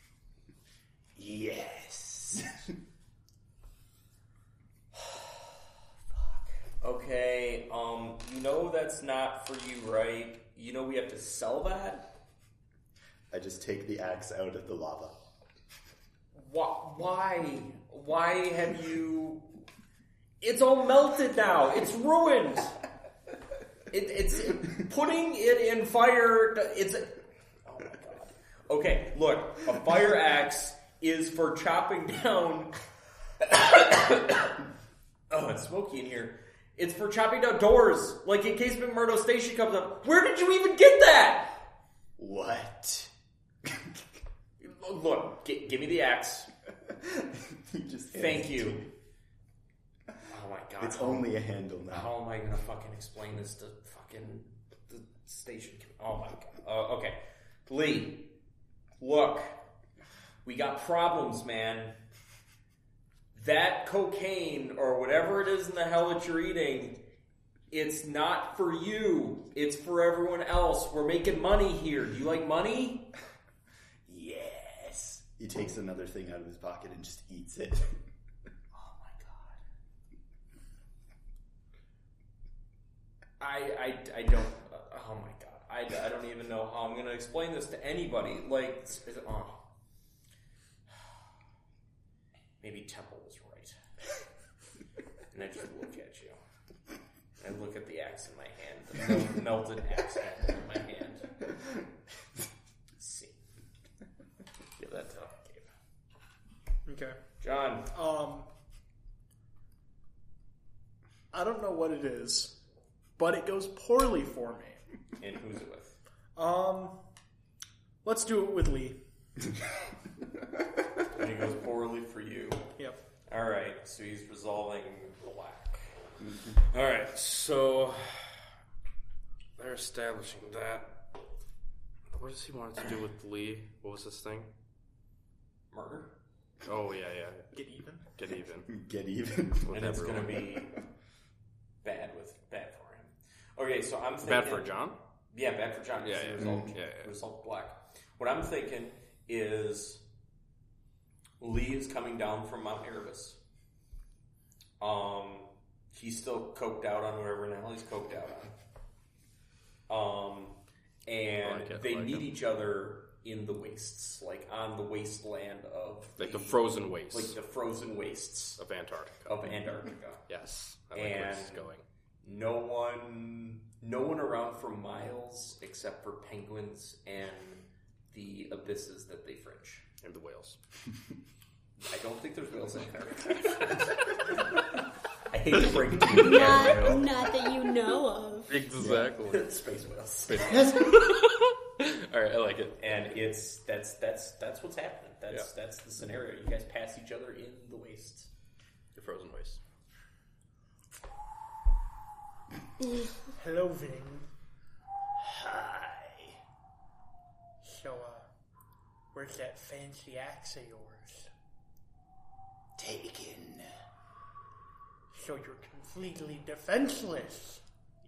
Yes. Okay, um, you know that's not for you, right? You know we have to sell that? I just take the axe out of the lava. Why? Why? Why have you... It's all melted now. It's ruined. It, it's putting it in fire. It's... Oh my god. Okay, look. A fire axe is for chopping down... Oh, it's smoky in here. It's for chopping down doors. Like in case McMurdo Station comes up. Where did you even get that? What? Look, g- give me the axe. You just Thank you. Oh my god. It's only a handle now. How am I gonna fucking explain this to fucking the station? Oh my god. Uh, okay. Lee, look. We got problems, man. that cocaine or whatever it is in the hell that you're eating, it's not for you. It's for everyone else. We're making money here. Do you like money? Yes. He takes another thing out of his pocket and just eats it. Oh my god. I I, I don't. Oh my god. I, I don't even know how I'm going to explain this to anybody. Like, oh. Maybe Temple was right. And I just look at you. I look at the axe in my hand, the mel- melted axe handle in my hand. See. Give that to Gabe. Okay. John. Um, I don't know what it is, but it goes poorly for me. And who's it with? Um, let's do it with Lee. And it goes poorly for you. Yep. Alright, so he's resolving black. Alright, so they're establishing that. What does he want to do with Lee? What was this thing? Murder? Oh, yeah, yeah. Get even. Get even. Get even. With And it's going to everyone. be bad with bad for him. Okay, so I'm thinking... Bad for John? Yeah, bad for John. Yeah, Yeah, yeah, result, yeah, yeah. result black. What I'm thinking is Lee is coming down from Mount Erebus. Um, he's still coked out on whatever the hell he's coked out on. Um, and I like it, they I like meet it. each other in the wastes, like on the wasteland of Like the frozen wastes like the frozen wastes of Antarctica. of Antarctica. Yes. I like where this is And- going. No one, no one around for miles except for penguins and the abysses that they fringe. And the whales. I don't think there's whales in there. I hate to break it to you, Not, Gabrielle. not that you know of. Exactly. Space whales. Alright, I like it. And it's that's that's that's what's happening. That's that's the scenario. You guys pass each other in the wastes. The frozen wastes. Hello, Ving. Hi. So, uh, where's that fancy axe of yours? Taken. So you're completely defenseless.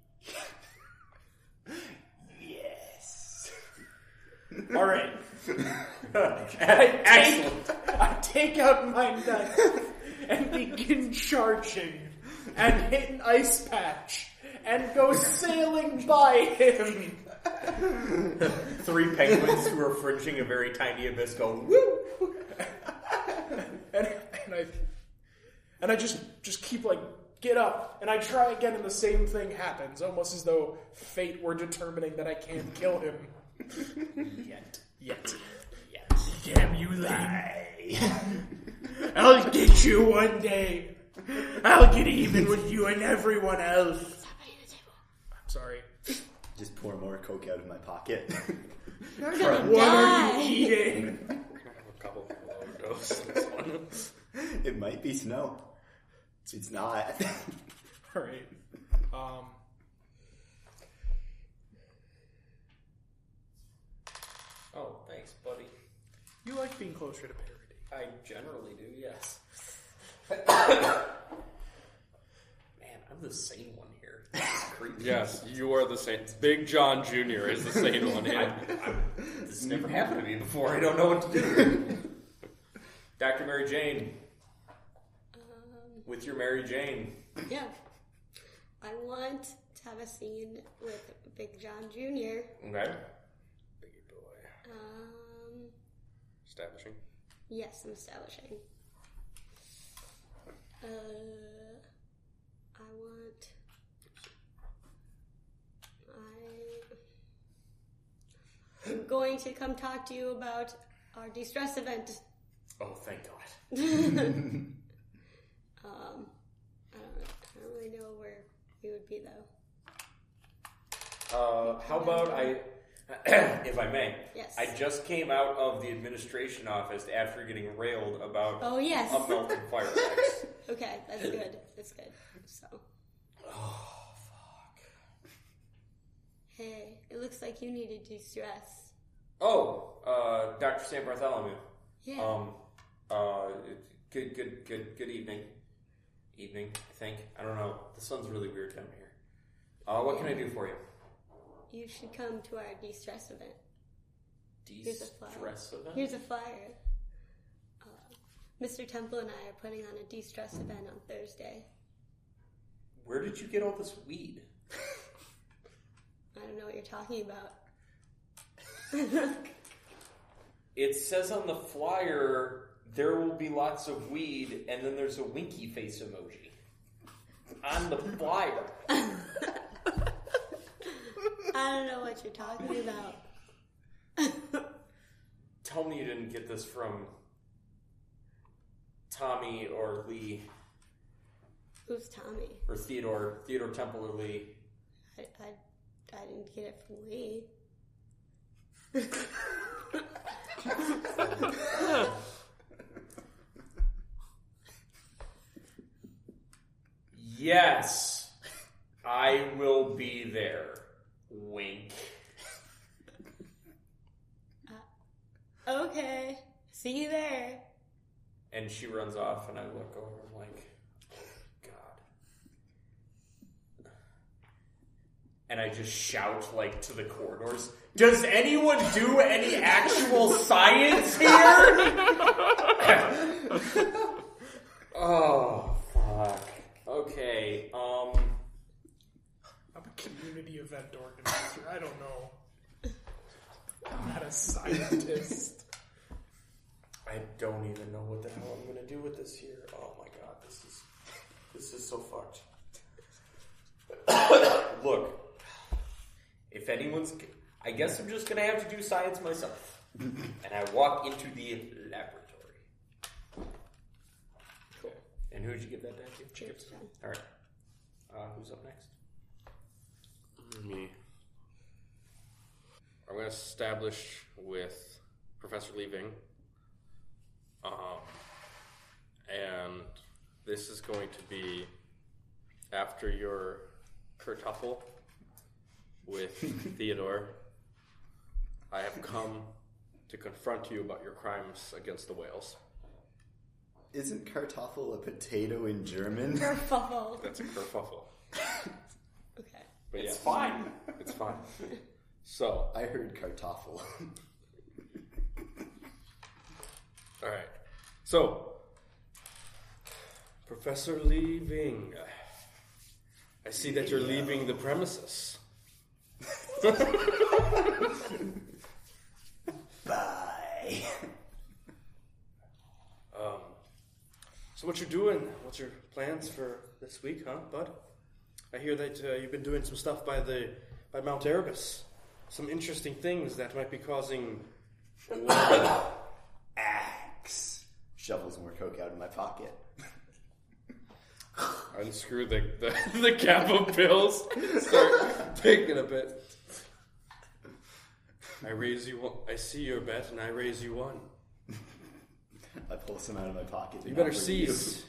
Yes. All right. Excellent. I take out my knife and begin charging and hit an ice patch and go sailing by him. Three penguins who are fringing a very tiny abyss go woo. And, and I and I just just keep like get up and I try again and the same thing happens, almost as though fate were determining that I can't kill him. Yet. Yet. Yet. Damn you, Lee. I'll get you one day. I'll get even with you and everyone else. I'm sorry. Just pour more Coke out of my pocket. You're gonna What die. are you eating? I have a couple people overdose on this one. It might be snow. It's not. Alright. Um. Oh, thanks, buddy. You like being closer to parody. I generally do, yes. Man, I'm the sane one here. Creepy. Yes, you are the same. Big John Junior is the same one. I, Yeah. I'm, this has never happened to me before. I don't know what to do. Doctor Mary Jane. Um, With your Mary Jane. yeah. I want to have a scene with Big John Junior Okay. Biggie boy. Um, Establishing. yes, I'm establishing. Uh, I want. I. I'm going to come talk to you about our de-stress event. Oh, thank God. um, I don't, I don't really know where we would be though. Uh, how about I, if I may, Yes. I just came out of the administration office after getting railed about Oh yes. a melted fire axe. Okay, that's good. That's good. So, Oh, fuck. hey, it looks like you needed de-stress. Oh, uh, Doctor Saint Bartholomew. Yeah. Um, uh, Good, good, good, good evening. Evening, I think. I don't know. The sun's really weird down here. Uh, what can I do for you? You should come to our de-stress event. Here's a flyer. De-stress event? Here's a flyer. Uh, Mister Temple and I are putting on a de-stress event on Thursday. Where did you get all this weed? I don't know what you're talking about. It says on the flyer, there will be lots of weed, and then there's a winky face emoji. On the flyer. I don't know what you're talking about. Tell me you didn't get this from Tommy or Lee. Who's Tommy? Or Theodore. Theodore Temple or Lee. I, I, I didn't get it from Lee. Yes, I will be there. Wink. Uh, okay. See you there. And she runs off, and I look over and like, God. And I just shout, like, to the corridors, does anyone do any actual science here? Oh, fuck. Okay, um... I'm a community event organizer. I don't know. I'm not a scientist. I don't even know what the hell I'm gonna do with this here. Oh my god, this is... This is so fucked. Look. If anyone's... I guess I'm just gonna have to do science myself. And I walk into the laboratory. Cool. And who'd you give that die to? Cheers, John. Alright. Uh, who's up next? Me. I'm going to establish with Professor Leaving. Um, and this is going to be after your kertuffle with Theodore. I have come to confront you about your crimes against the whales. Isn't Kartoffel a potato in German? Kerfuffle. That's a kerfuffle. Okay. But It's yeah, fine. it's fine. So, I heard Kartoffel. all right. So, Professor Leaving, I see that you're leaving the premises. Bye. Um, so what you're doing? What's your plans for this week, huh, bud? I hear that uh, you've been doing some stuff by the by Mount Erebus. Some interesting things that might be causing. Axe. Shovels more coke out of my pocket. Unscrew the the, the cap of pills. Start taking a bit. I raise you one. I see your bet, and I raise you one. I pull some out of my pocket. You better seize.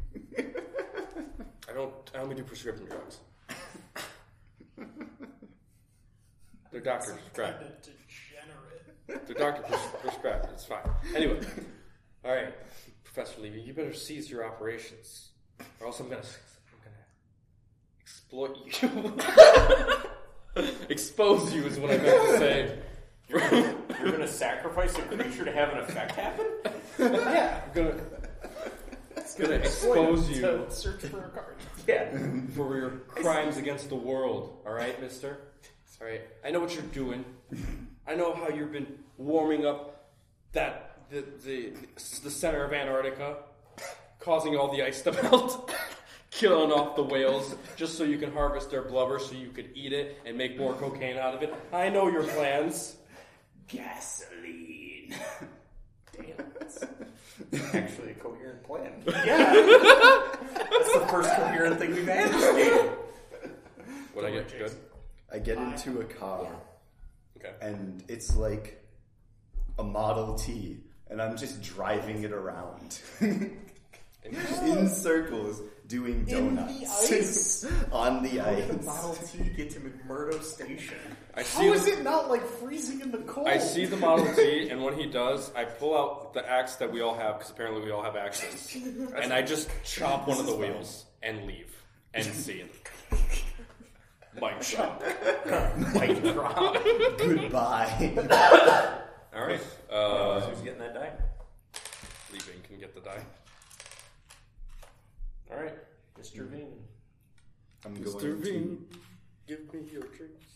I don't. I only do prescription drugs. They're doctor prescribed. Kind of degenerate. They're doctor pres- prescribed. It's fine. Anyway, all right, Professor Levy, you better cease your operations, or else I'm gonna. I'm gonna exploit you. Expose you is what I meant to say. You're, you're gonna sacrifice a creature to have an effect happen? Yeah, I'm gonna. It's gonna expose you To search for a card. Yeah. for your crimes against the world. All right, Mister. All right. I know what you're doing. I know how you've been warming up that the the the center of Antarctica, causing all the ice to melt, killing off the whales just so you can harvest their blubber, so you could eat it and make more cocaine out of it. I know your plans. Gasoline. Damn. That's actually a coherent plan. Yeah. That's the first coherent thing we've had this game. Would I get good? I get into a car, Okay. and it's like a Model T, and I'm just driving it around And you just, in circles, doing In the donuts ice? on the How did the ice. Model T get to McMurdo Station? I How see is the, it not like freezing in the cold? I see the Model T, and when he does, I pull out the axe that we all have, because apparently we all have axes, and I just chop one of the wheels and leave. End scene. Mic drop. Mic drop. Goodbye. All right. Uh, Who's getting that die? leaving can get the die. All right, Mister Ving. I'm Mister going to. Ving, give me your drinks.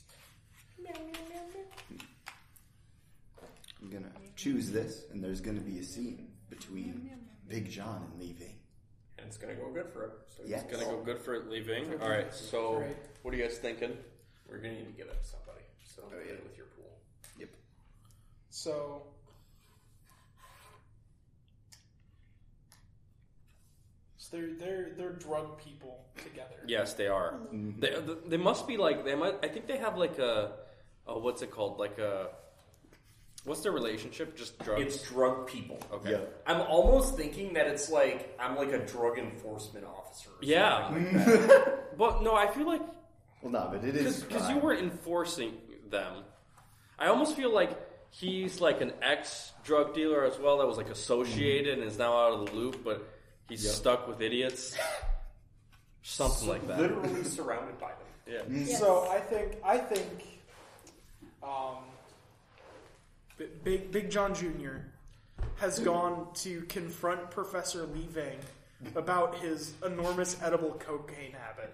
I'm gonna choose this, and there's gonna be a scene between Big John and Lee Ving. And it's going to go good for it. So Yeah. Gonna go good for it leaving. All right. So, Right. what are you guys thinking? We're going to need to give it to somebody. So Oh, get yeah. it with your pool. Yep. So, so they're they're they're drug people together. Yes, they are. Mm-hmm. They, they must be like they might. I think they have like a, oh, what's it called? Like a, what's their relationship? Just drugs. It's drug people. Okay. Yeah. I'm almost thinking that it's like I'm like a drug enforcement officer. Or Yeah. something like that. But no, I feel like Well, no, but it is because you crime. were enforcing them. I almost feel like he's like an ex drug dealer as well that was like associated and is now out of the loop, but he's Yep. stuck with idiots. Something like that. Literally surrounded by them. Yeah. Yes. So I think I think um, B- Big Big John Junior has gone to confront Professor Lee Ving about his enormous edible cocaine habit.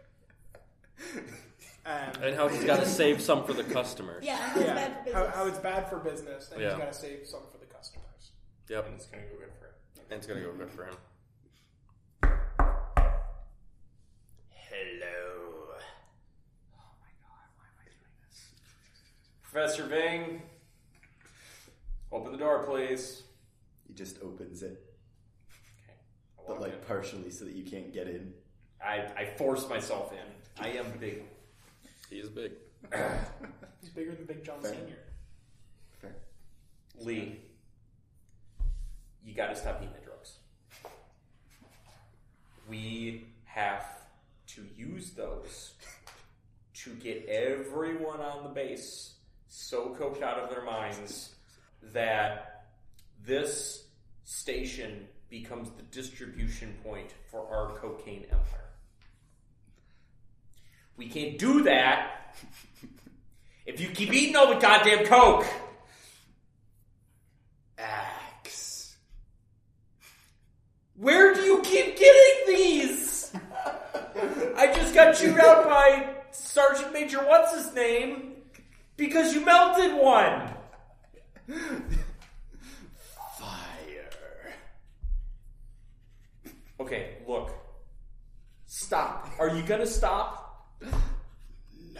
And, And how he's got to save some for the customers. Yeah, how it's yeah, bad for how, business. how it's bad for business, and Yeah. he's got to save some for the customers. Yep. And it's going to go good for it. And it's gonna go good for him. Hello. Oh my god, why am I doing this? Professor Ving, open the door, please. He just opens it, Okay. I but walk like in. partially so that you can't get in. I, I force myself in. I am big. He is big. He's bigger than Big John Fair. Senior Fair. Lee, you gotta stop eating the drugs. We have to use those to get everyone on the base so coked out of their minds that this station becomes the distribution point for our cocaine empire. We can't do that if you keep eating all the goddamn coke. Axe. Where do you keep getting these? I just got chewed out by Sergeant Major What's His Name because you melted one. Fire. Okay, look. Stop. Are you gonna stop? No.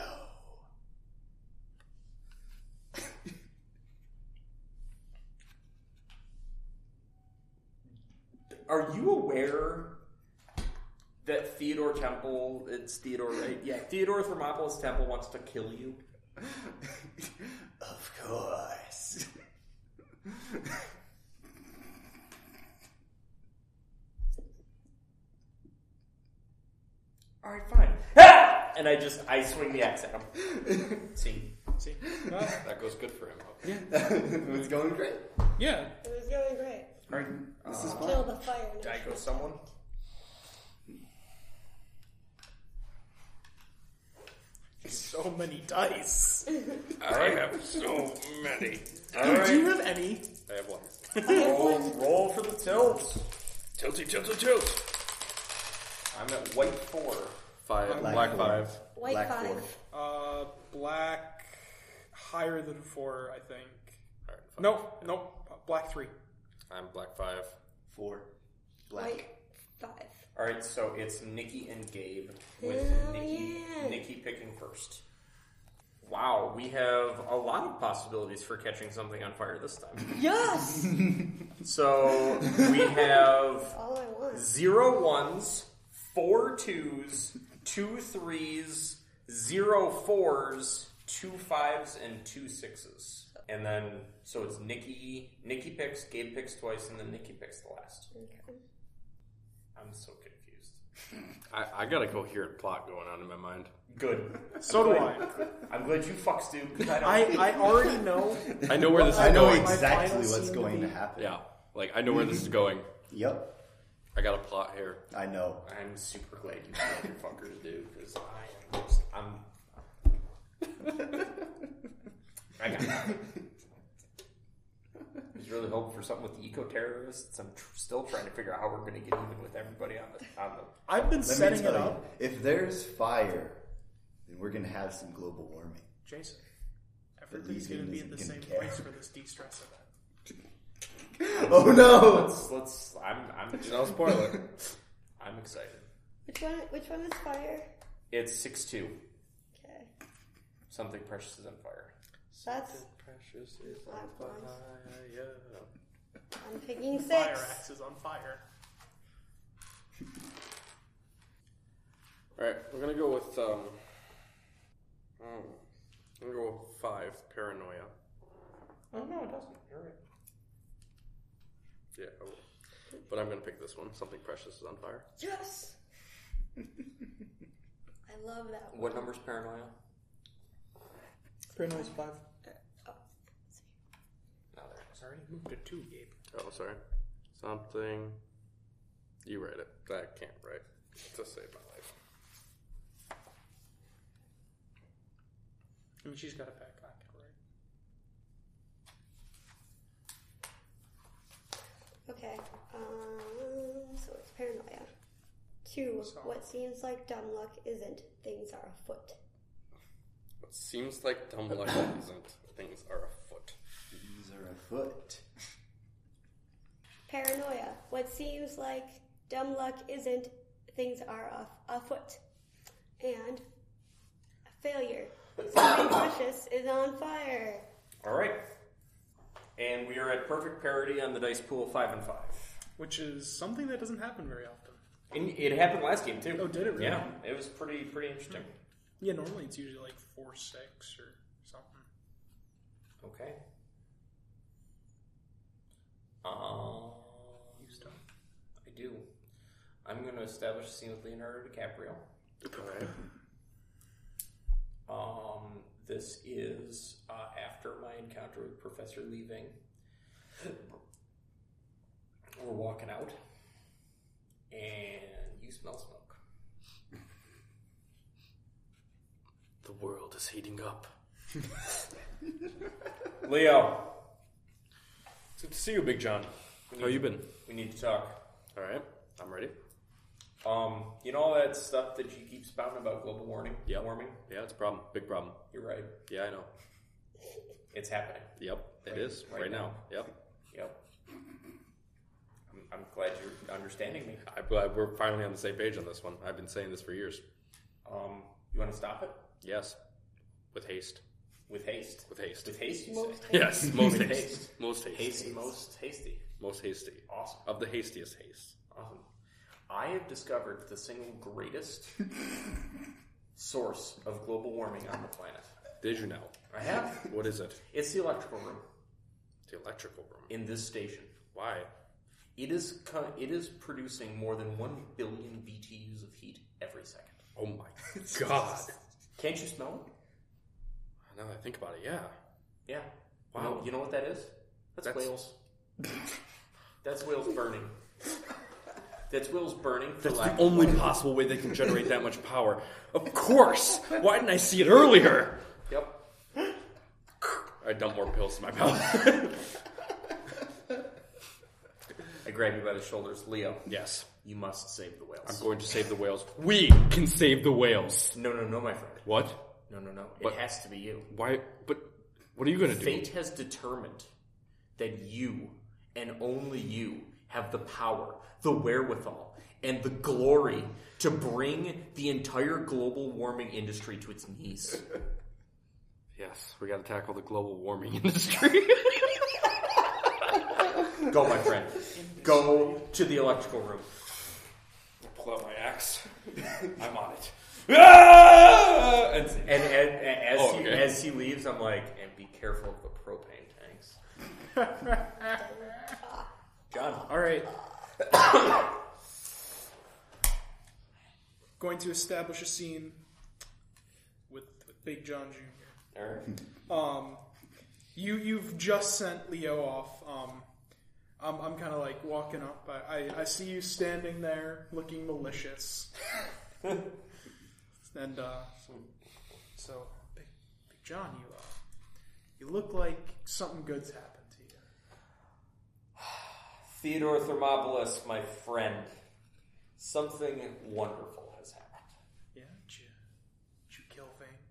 Are you aware that Theodore Temple, it's Theodore, right? Yeah, Theodore Thermopolis Temple wants to kill you? Of course. Alright, fine. Ah! And I just, I swing the axe at him. See? See? That goes good for him. Okay. It's going great. Yeah. It was going great. Alright. This is Kill fun. the fire. Did I go someone? So many dice. I have so many. Do you have any? I have one. Roll, roll for the tilt. Tilty, tilty, tilt. I'm at white four. Five. Black Black, four. five. White Black five. four. Uh, black higher than four, I think. All right, five. Nope, nope. Black three. I'm black five. Four. Black. White five. Alright, so it's Nikki and Gabe with Hell Nikki, yeah. Nikki picking first. Wow, we have a lot of possibilities for catching something on fire this time. Yes! So we have All I want. zero ones, four twos, two threes, zero fours, two fives, and two sixes. And then, so it's Nikki, Nikki picks, Gabe picks twice, and then Nikki picks the last. Okay. I'm so confused. I, I got a coherent plot going on in my mind. Good. So do I. I'm glad you fucks do. 'Cause I, don't. I, I already know. I know where this is I know going. My exactly final what's scene to going to be- happen. Yeah, like I know where this is going. Yep. I got a plot here. I know. I'm super glad you motherfuckers do, because I am just, I'm... I got nothing. I was really hoping for something with the eco-terrorists. I'm tr- still trying to figure out how we're going to get even with everybody on the... On the I've been Let setting me it tell you, up. if there's fire, then we're gonna have some global warming. Jason, everything's Legion going to be in the isn't same gonna care. place for this de-stress event. Oh no! let's, let's, I'm, I'm, No spoiler. I'm excited. Which one? Which one is fire? It's six two. Okay. Something precious is on fire. That's. Precious is on fire. I'm picking six. Fire axe is on fire. Alright, we're gonna go with, um... hmm, I'm gonna go with five, paranoia. Oh, no, it doesn't. You're right. Yeah, I will. But I'm gonna pick this one. Something precious is on fire. Yes. I love that one. What number's paranoia? Paranoia's five. Oh, No, there it is. Sorry, moved to two, Gabe. Oh, sorry. Something... You write it. I can't write. To save my life. I mean, she's got a backpack, right? Okay. Um. So it's paranoia. Two. So- What seems like dumb luck isn't. Things are afoot. What seems like dumb luck isn't. Things are afoot. These are afoot. Paranoia. What seems like dumb luck isn't. Things are af- afoot. And failure. Something precious is on fire. All right. And we are at perfect parity on the dice pool five and five. Which is something that doesn't happen very often. And it happened last game too. Oh, did it really? Yeah, it was pretty pretty interesting. Yeah, normally it's usually like four six or something. Okay. Um, You start. I do. I'm going to establish a scene with Leonardo DiCaprio. Okay. Um, this is uh, after my encounter with Professor Leaving. We're walking out, and you smell smoke. The world is heating up. Leo, It's good to see you, Big John. we How need- you been? We need to talk. Alright, I'm ready. Um, you know all that stuff that you keep spouting about global warming? Yep. Warming? Yeah, it's a problem. Big problem. You're right. Yeah, I know. It's happening. Yep, it Right- is. right Right, now. now. Yep. Yep. I'm, I'm glad you're understanding me. I, I, we're finally on the same page on this one. I've been saying this for years. Um, you want to stop it? Yes. With haste. With haste. With haste. With haste, you Most say? Yes, most With haste. haste. Most haste. Hasty, most hasty. Most hasty. Awesome. Of the hastiest haste. Awesome. I have discovered the single greatest source of global warming on the planet. Did you know? I have. What is it? It's the electrical room The electrical room. in this station. Why? It is co- it is producing more than one billion B T Us of heat every second. Oh my god. Can't you smell it? Now that I think about it, yeah. Yeah. Wow. You know, you know what that is? That's, That's- whales. That's whales burning. That's whales burning for That's lack the of only light. possible way they can generate that much power. Of course! Why didn't I see it earlier? Yep. I dump more pills in my mouth. I grab you by the shoulders. Leo, Yes. you must save the whales. I'm going to save the whales. We can save the whales. No, no, no, my friend. What? No, no, no. What? It has to be you. Why? But what are you going to do? Fate has determined that you, and only you, have the power, the wherewithal, and the glory to bring the entire global warming industry to its knees. Yes, we got to tackle the global warming industry. Go, my friend. Go to the electrical room. Pull out my axe. I'm on it. Ah! And And, and, and as, Oh, he, okay. as he leaves, I'm like, and be careful of the propane tanks. John. All right. going to establish a scene with, with Big John Junior All right. Um, you you've just sent Leo off. Um, I'm I'm kind of like walking up. I, I I see you standing there looking malicious, and uh, so Big Big John, you uh, you look like something good's happened to you. Theodore Thermopolis, my friend. Something wonderful has happened. Yeah, did you, did you kill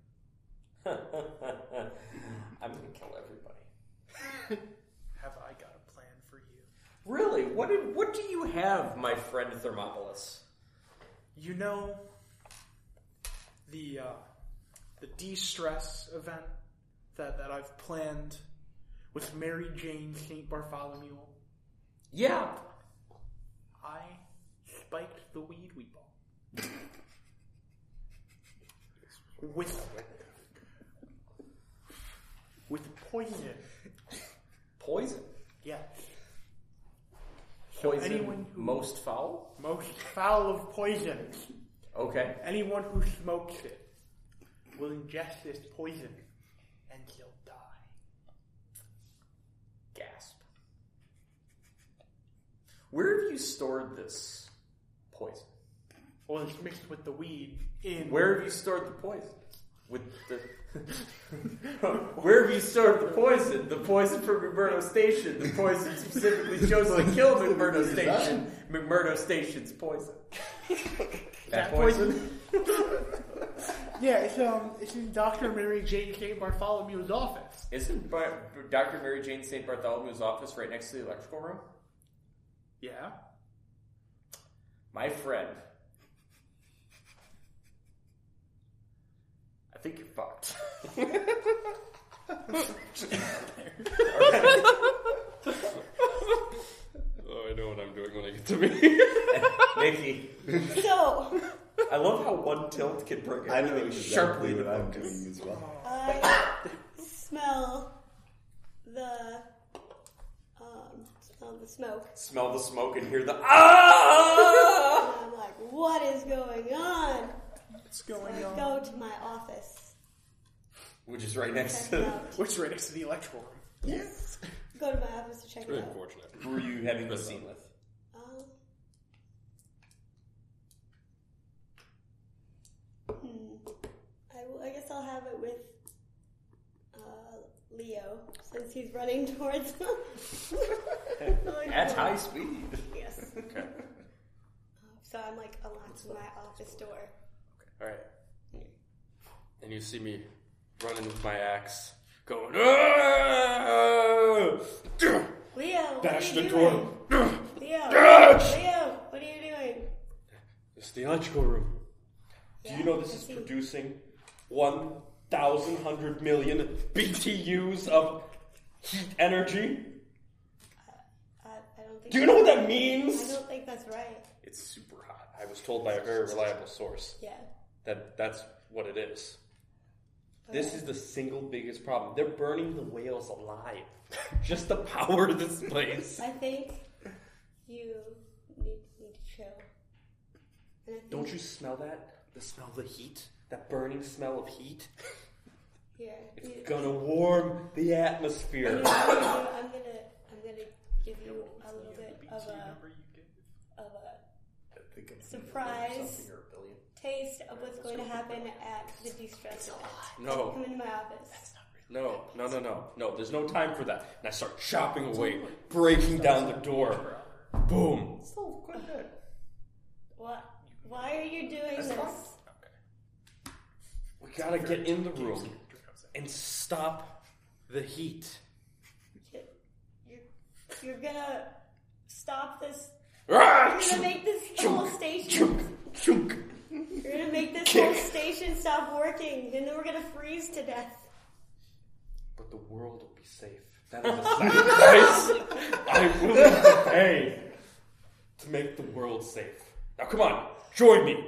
Vane? I'm going to kill everybody. Have I got a plan for you? Really? What did, what do you have, my friend Thermopolis? You know the uh, the de-stress event that, that I've planned with Mary Jane Saint Bartholomew. Yeah. I spiked the weed we bought with with poison. Poison? Yeah. Poison anyone who- most foul? Most foul of poisons. Okay. Anyone who smokes it will ingest this poison and they'll die. Gasp. Where have you stored this poison? Well, it's mixed with the weed in... Where have you stored the poison? With the... Where have you stored the poison? The poison from McMurdo Station. The poison specifically chosen to kill McMurdo Station. McMurdo Station's poison. That poison? Yeah, it's um, it's in Doctor Mary Jane Saint Bartholomew's office. Isn't Bar- Doctor Mary Jane Saint Bartholomew's office right next to the electrical room? Yeah. My friend. I think you're fucked. Oh, I know what I'm doing when I get to me. Nikki, So, I love how one tilt can bring I know everything exactly sharply what to I'm focus. doing as well. I smell the um, smell the smoke. Smell the smoke and hear the ah! And I'm like, what is going on? What's So going I on? go to my office. Which is right next Check it to. out. Which is right next to the electrical room. Yes. Go to my office to check Really it out. unfortunate. Who are you having the scene with? Um, hmm. I, will- I guess I'll have it with uh, Leo, since he's running towards them. At high speed. Yes. Okay. So I'm like unlocking my office door. All right. And you see me running with my axe, going, "Ah!" Leo, Bash what are the you door. doing? Leo, Dodge! Leo, what are you doing? It's the electrical room. Do Yeah, you know this I is see. producing one thousand hundred million B T Us of heat energy? I, I don't think. Do you know what that I means? don't think that's right. It's super hot. I was told by a very reliable source Yeah. that that's what it is. This is the single biggest problem. They're burning the whales alive just to power this place. I think you need, need to chill. And I think, Don't you smell that? The smell of the heat? That burning smell of heat? Yeah. It's you- gonna warm the you know atmosphere. what I'm gonna do? I'm gonna I'm gonna give you a little bit of a of a surprise taste of what's going to happen at the de-stress event. No. Come into my office. No, no, no, no. No, there's no time for that. And I start chopping away, breaking down the door. Boom. Still quite good. What? Why are you doing this? We gotta get in the room and stop the heat. You're, you're gonna stop this. Ah! You're gonna make this whole station. Chunk. You're gonna make this whole station stop working, and then we're gonna freeze to death. But the world will be safe. That is a sacrifice I'm willing to pay to make the world safe. Now come on, join me.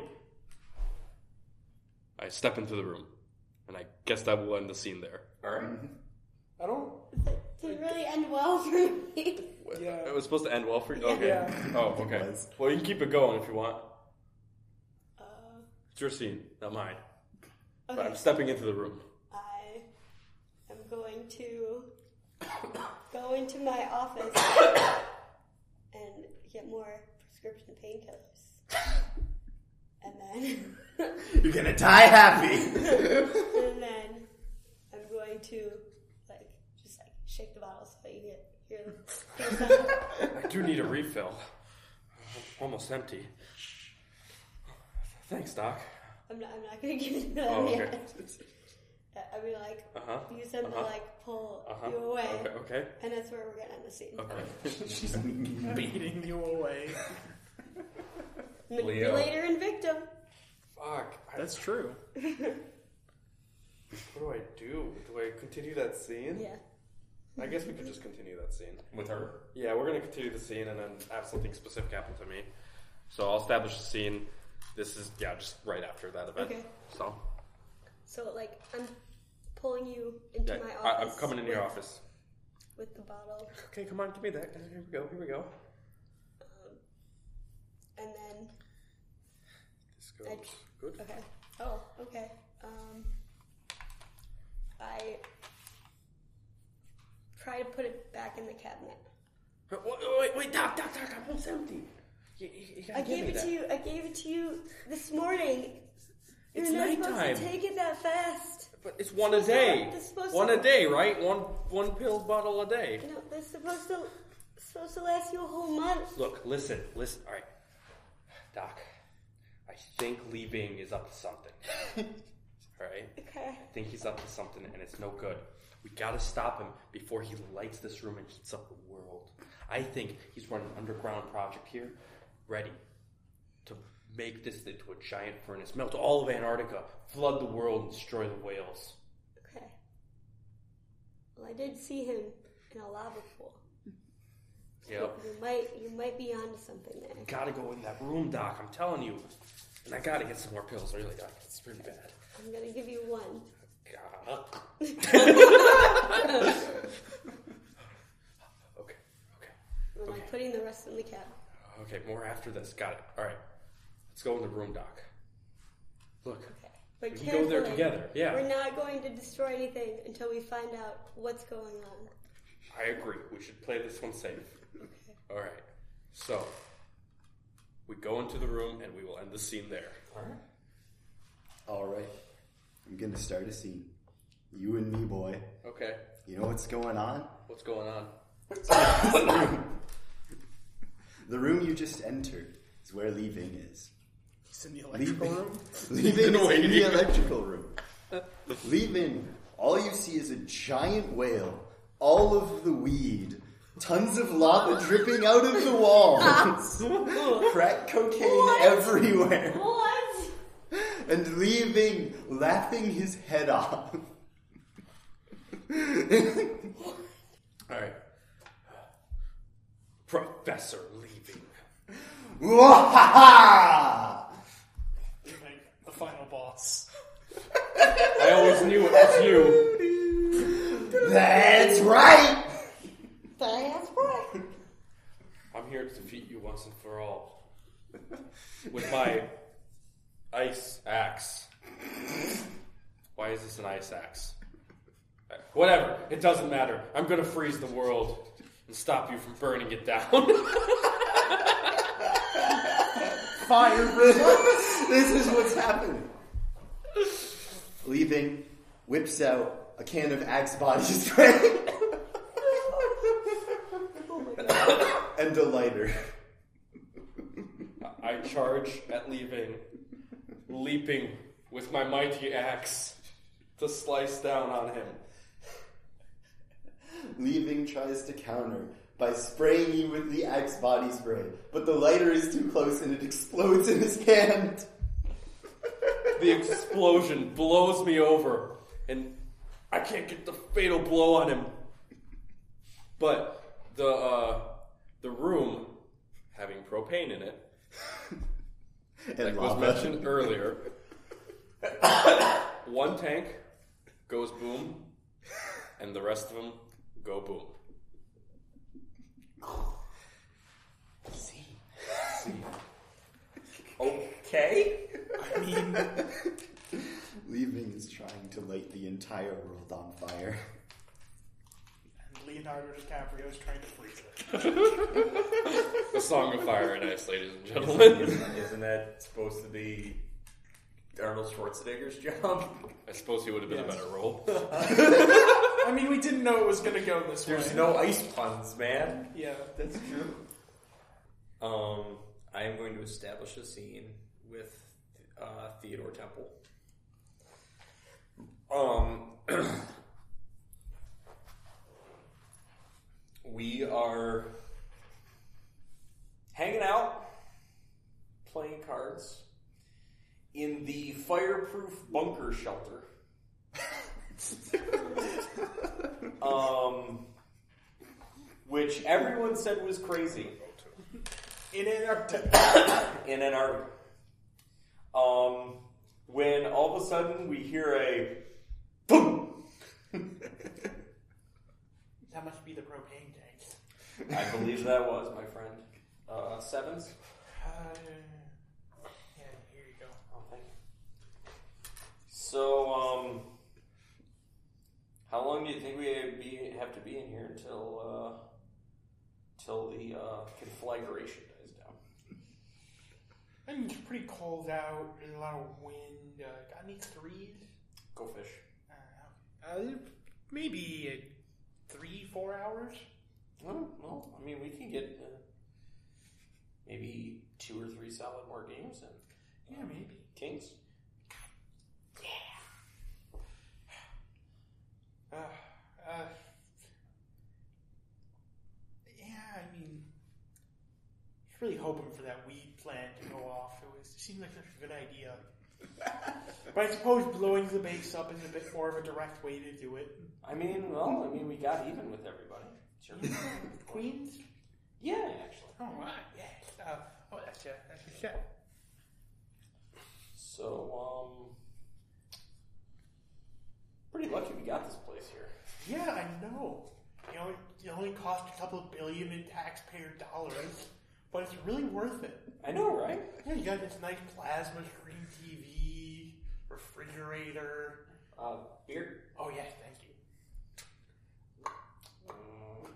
I step into the room, and I guess that will end the scene there. All right. I don't... Did it really end well for me? Yeah. It was supposed to end well for you? Okay. Yeah. Oh, okay. Well, you can keep it going if you want. Uh, It's your scene, not mine. Okay. But I'm stepping into the room. I am going to go into my office and get more prescription painkillers. And then... You're gonna die happy. and then I'm going to, like, just, like, shake the bottle so that you get, hear the, hear the sound. I do need a refill. Almost empty. Thanks, Doc. I'm not, I'm not going to give you that Oh, okay. yet. I mean, like, Uh-huh. use them Uh-huh. to, like, pull Uh-huh. you away. Okay, okay. And that's where we're going to end the scene. Okay. She's beating you away. Manipulator and victim. Fuck. I, That's true. what do I do? Do I continue that scene? Yeah. I guess we could just continue that scene. With her? Yeah, we're going to continue the scene and then have something specific happen to me. So I'll establish the scene. This is, yeah, just right after that event. Okay. So, So, like, I'm pulling you into yeah, my I, office. I'm coming in with, your office. With the bottle. Okay, come on, give me that. Here we go, here we go. Um, and then, This goes I- good. okay. Oh, okay. Um, I try to put it back in the cabinet. Wait, wait, wait, Doc, Doc, Doc, I'm almost empty. You, you, you gotta I give gave me it that. to you. I gave it to you this morning. You're It's not nighttime. supposed to take it that fast. But it's one a Supposed to- day. it's supposed One to- a day, right? One one pill bottle a day. No, they're supposed to supposed to last you a whole month. Look, listen, listen. All right, Doc. I think Li Bing is up to something. All right. Okay. I think he's up to something, and it's no good. We gotta stop him before he lights this room and heats up the world. I think he's running an underground project here, ready to make this into a giant furnace, melt all of Antarctica, flood the world, and destroy the whales. Okay. Well, I did see him in a lava pool. Yep. You might you might be onto something there. Gotta go in that room, Doc. I'm telling you. And I gotta get some more pills, really, Doc. It's pretty bad. I'm gonna give you one. God. okay. Okay. I'm Okay. like putting the rest in the cabinet. Okay. More after this. Got it. All right. Let's go in the room, Doc. Look. Okay. But We can go there carefully, together, yeah. We're not going to destroy anything until we find out what's going on. I agree. We should play this one safe. Okay. All right. So we go into the room and we will end the scene there. All right. All right. I'm gonna start a scene. You and me, boy. Okay. You know what's going on? What's going on? The room you just entered is where Li Bing is. He's in the electrical room. Li Bing is in waiting. the electrical room. Li Bing, all you see is a giant whale, all of the weed, tons of lava dripping out of the walls, crack cocaine What? everywhere, What? and Li Bing laughing his head off. All right. Professor Leaving. Wahaha! The final boss. I always knew it was you. That's right! That's right. I'm here to defeat you once and for all. With my ice axe. Why is this an ice axe? Whatever, it doesn't matter. I'm gonna freeze the world and stop you from burning it down. Fire resist. This is what's happening. Leaving, whips out a can of Axe body spray Oh my god. and a lighter. I charge at Leaving, leaping with my mighty axe to slice down on him. Leaving tries to counter by spraying you with the Axe body spray, but the lighter is too close and it explodes in his hand. The explosion blows me over, and I can't get the fatal blow on him. But the uh, the room, having propane in it, And like was lava. mentioned earlier, one tank goes boom, and the rest of them go boom. Okay. mean, Leaving is trying to light the entire world on fire. and Leonardo DiCaprio is trying to freeze it. The Song of Fire and Ice, ladies and gentlemen. Isn't, isn't that supposed to be Arnold Schwarzenegger's job? I suppose he would have been Yes. a better role. I mean, we didn't know it was going to go this There's way. no ice puns, man. Yeah, that's true. Um, I am going to establish a scene with uh, Theodore Temple. Um, we are hanging out, playing cards in the fireproof bunker shelter. um, which everyone said was crazy. In Antarctica. In Antarctica. Um, when all of a sudden we hear a boom. That must be the propane tanks. I believe that was, my friend. Uh, sevens? Uh, yeah, here you go. Oh, thank you. So, um, how long do you think we be, have to be in here until, uh, till the, uh, conflagration dies down? I mean, it's pretty cold out. There's a lot of wind. Uh, got any threes? Go fish. Uh, maybe uh, three, four hours. Well, well, I mean, we can get, uh, maybe two or three solid more games and Yeah, maybe. Kings. Uh, uh, yeah, I mean, I was really hoping for that weed plant to go off. It was it seemed like such a good idea. But I suppose blowing the base up is a bit more of a direct way to do it. I mean, well, I mean, we got even with everybody. Sure. Queens? Yeah, actually. Oh, right, yes. Uh, oh, that's a, that's a shot. So, um, pretty lucky we got this place here. Yeah, I know. You know, it only cost a couple of billion in taxpayer dollars, but it's really worth it. I know, right? Yeah, you got this nice plasma screen T V, refrigerator. Uh, beer. Oh, yes, thank you. Um,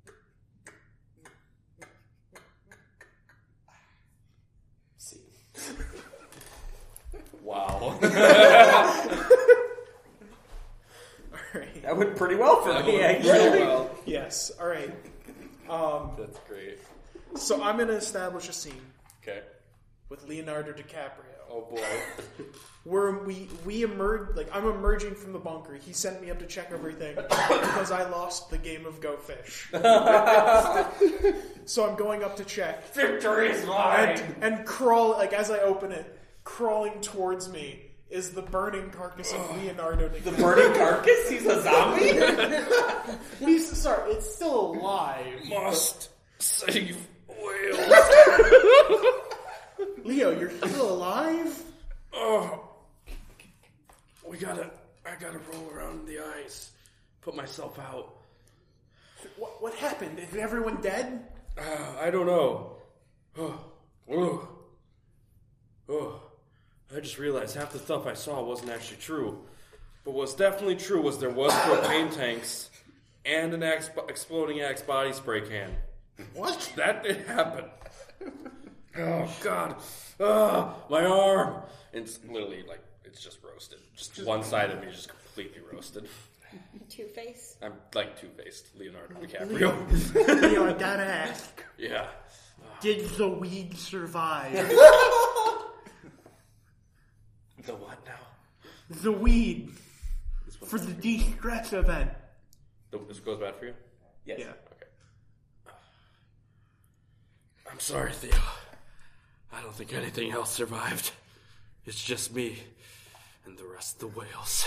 see. Wow. All right. That went pretty well for That me, went actually. really well. Yes, all right. Um, That's great. so I'm going to establish a scene Okay. with Leonardo DiCaprio. Oh boy. Where we we emerge, like I'm emerging from the bunker. He sent me up to check everything because I lost the game of Go Fish. So I'm going up to check. Victory is mine! And, and crawl, like as I open it, crawling towards me is the burning carcass of Leonardo DiCaprio. The burning carcass? He's a zombie? He's sorry, it's still alive. Must save whales. Leo, you're still alive? Oh, we gotta. I gotta roll around in the ice, put myself out. What, what happened? Is everyone dead? Uh, I don't know. Oh, oh, oh. I just realized half the stuff I saw wasn't actually true. But what's definitely true was there was propane tanks and an ex- exploding Axe body spray can. What? That did happen. Oh God! Ah, my arm. It's literally like it's just roasted. Just, just one side of me is just completely roasted. Two-Face. I'm like two-faced Leonardo DiCaprio. Leo, I gotta ask. Yeah. Did the weed survive? The what now? The weed for the de-stress event. This goes bad for you? Yes. Yeah. Okay. I'm sorry, Theo. I don't think anything else survived. It's just me and the rest of the whales.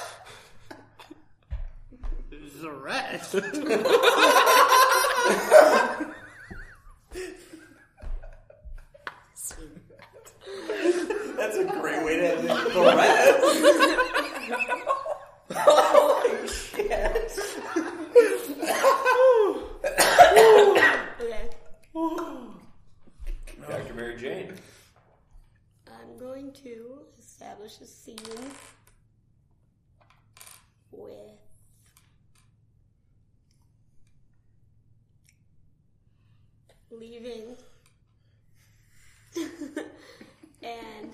The rest? That's a great way to end it. The rest? Holy shit. Okay. Doctor Mary Jane. I'm going going to establish a scene with leaving and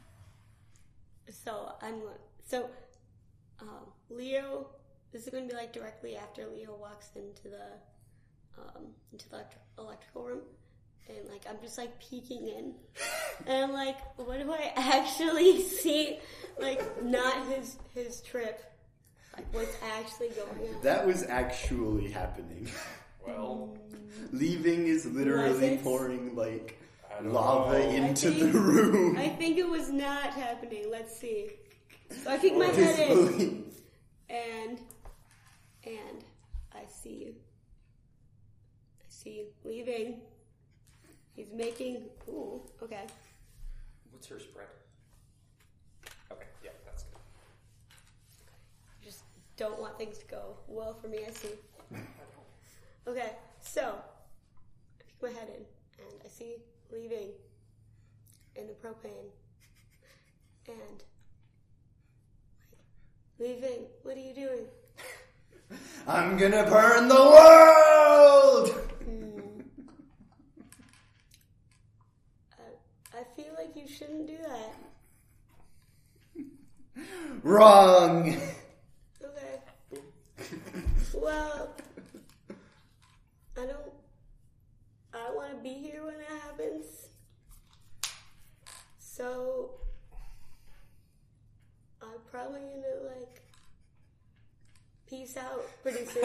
so I'm so um, Leo. This is going to be like directly after Leo walks into the um, into the electri- electrical room, and like I'm just like peeking in, and I'm like, what do I actually see? Like not his his trip, like what's actually going on? That was actually happening. Well, Leaving is literally Was it? pouring like I don't lava know. into I think- the room. I think it was not happening. Let's see. So I peek my head in, Disbelief. and and I see you. I see you leaving. He's making. Ooh, okay. what's her spread? Okay, yeah, that's good. Just don't want things to go well for me. I see. Okay, so I peek my head in, and I see leaving in the propane, and leaving. What are you doing? I'm gonna burn the world! Hmm. I, I feel like you shouldn't do that. Wrong! Okay. Well, I don't. I don't want to be here when that happens. So I'm probably gonna like peace out pretty soon.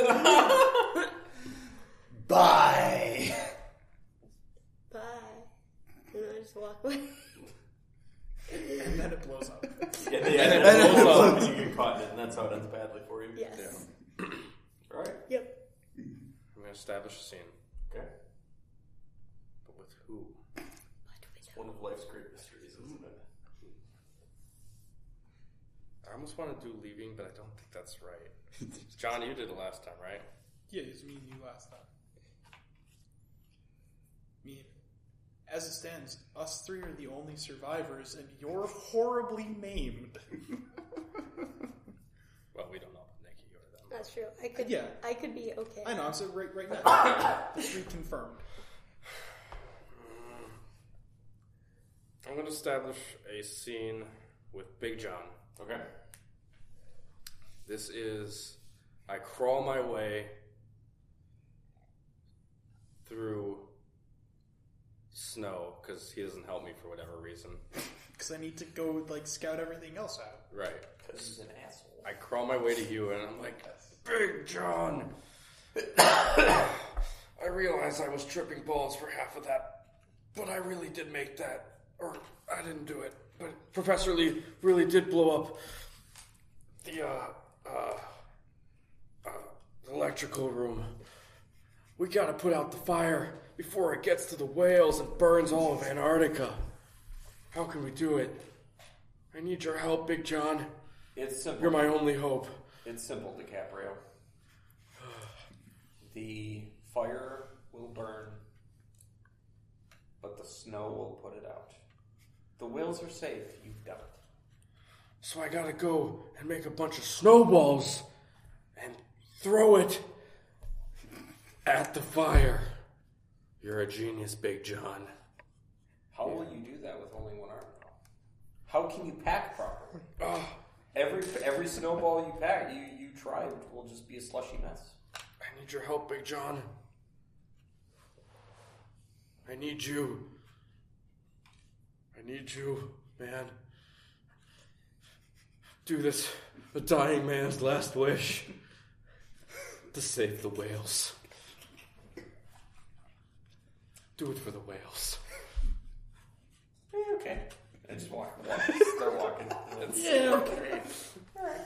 Bye! Bye. And I just walk away. And then it blows up. Yeah, yeah, and it blows up and you get caught in it, and that's how it ends badly for you. Yes. Alright. Yep. I'm going to establish a scene. Okay. But with who? It's one of life's great mysteries, isn't it? I almost want to do leaving, but I don't think that's right. John, you did it last time, right? Yeah, it was me and you last time. Me, as it stands, us three are the only survivors, and you're horribly maimed. Well, we don't know if Nikki or them. That's true. I could. Yeah. I could be okay. I know, I'm saying right, right now. The three confirmed. I'm going to establish a scene with Big John. Okay. This is, I crawl my way through snow because he doesn't help me for whatever reason. Because I need to go, like, scout everything else out. Right. Because he's an asshole. I crawl my way to you and I'm like, Big John! I realize I was tripping balls for half of that, but I really did make that. Or, I didn't do it. But Professor Lee really did blow up the, uh, uh, uh, electrical room. We gotta put out the fire before it gets to the whales and burns all of Antarctica. How can we do it? I need your help, Big John. It's simple. You're my only hope. It's simple, DiCaprio. The fire will burn, but the snow will put it out. The whales are safe. You've done it. So I gotta go and make a bunch of snowballs and throw it at the fire. You're a genius, Big John. How will you do that with only one arm, though? How can you pack properly? Oh, Every every snowball you pack, you, you try, will just be a slushy mess. I need your help, Big John. I need you. I need you, man. Do this, a dying man's last wish. To save the whales. Do it for the whales. Eh, okay. I just walk, walk start walking. That's, Yeah, okay. Alright.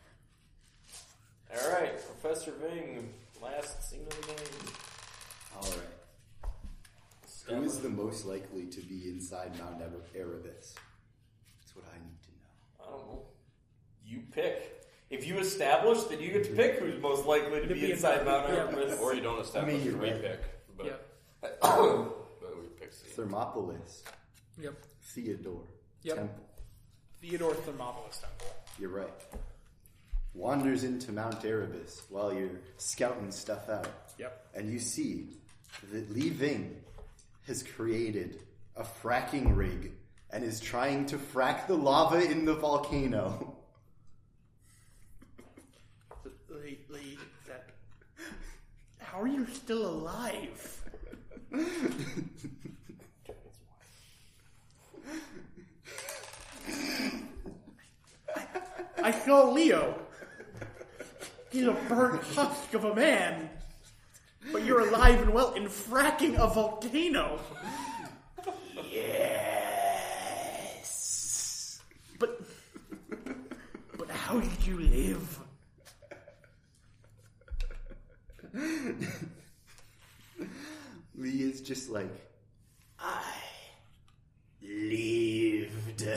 Alright, Professor Ving, last scene of the game. Alright. Who is the most likely to be inside Mount Erebus? That's what I need to know. I don't know. You pick. If you establish, then you get to pick who's most likely to To be be inside inside, Mount yeah. Erebus. Or you don't establish I mean, you're we right. pick. But, Yep. but we pick C. Thermopolis. Yep. Theodore. Yep. Temple. Theodore Thermopolis Temple. You're right. Wanders into Mount Erebus while you're scouting stuff out. Yep. And you see that Li Ving has created a fracking rig and is trying to frack the lava in the volcano. Lee, Lee, that... How are you still alive? I saw Leo. He's a burnt husk of a man. But you're alive and well in fracking a volcano. Yes. But... But how did you live? Lee is just like, I lived.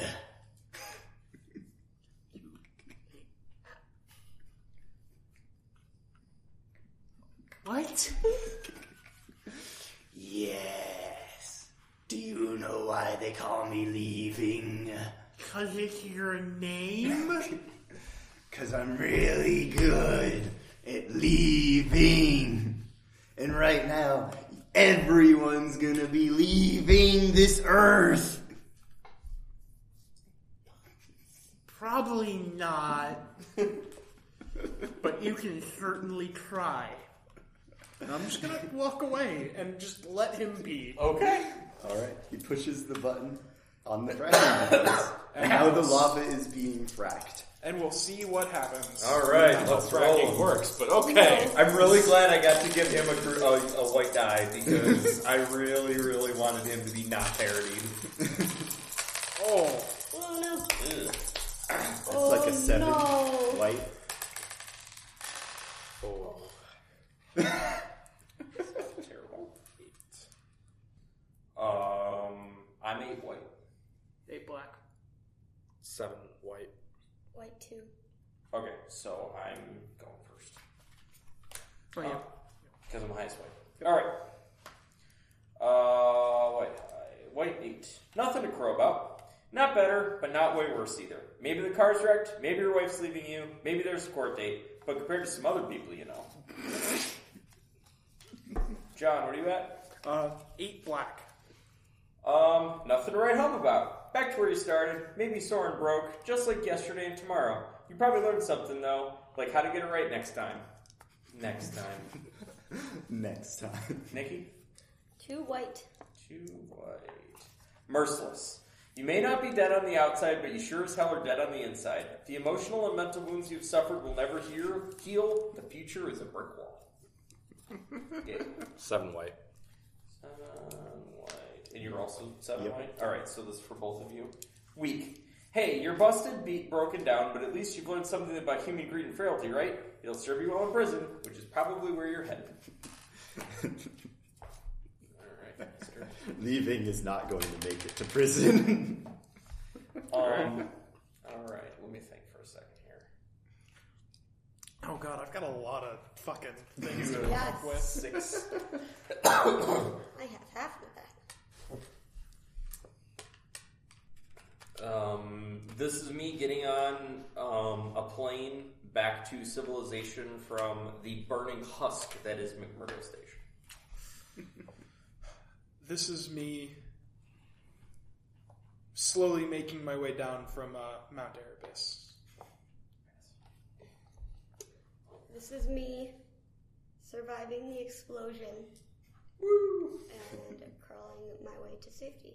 What? Yes. Do you know why they call me leaving? Cause it's your name? Cause I'm really good at leaving. And right now, everyone's gonna be leaving this earth. Probably not. But you can certainly try. And I'm just gonna walk away and just let him be. Okay. Alright, he pushes the button on the fracking device. And now the lava is being fracked. And we'll see what happens. All right, How let's fracking roll. works, but okay. I'm really glad I got to give him a, gr- a, a white die because I really, really wanted him to be not parodied. Oh. Oh no. It's Oh, like a seven no. white. Oh. Terrible. Um, I'm eight white. Eight black. Seven white. White two. Okay, so I'm going first. Oh, yeah. Because I'm highest white. Alright. Uh, white, uh, white eight. Nothing to crow about. Not better, but not way worse either. Maybe the car's wrecked, maybe your wife's leaving you, maybe there's a court date, but compared to some other people, you know. John, what are you at? Uh, eight black. Um, nothing to write home about. Back to where you started. Maybe sore and broke, just like yesterday and tomorrow. You probably learned something, though, like how to get it right next time. Next time. Next time. Nikki? Two white. Two white. Merciless. You may not be dead on the outside, but you sure as hell are dead on the inside. The emotional and mental wounds you've suffered will never heal. heal. The future is a brick wall. Yeah. Seven white. Seven white. And you're also seven Yep. white? Alright, so this is for both of you. Weak. Hey, you're busted, beat, broken down, but at least you've learned something about human greed and frailty, right? It'll serve you well in prison, which is probably where you're headed. Alright, mister. Leaving is not going to make it to prison. Um, alright, let me think for a second here. Oh god, I've got a lot of fucking things to Yes. come up with. Six. I have half of that. Um, this is me getting on um, a plane back to civilization from the burning husk that is McMurdo Station. This is me slowly making my way down from uh, Mount Erebus. This is me surviving the explosion. Woo! And crawling my way to safety.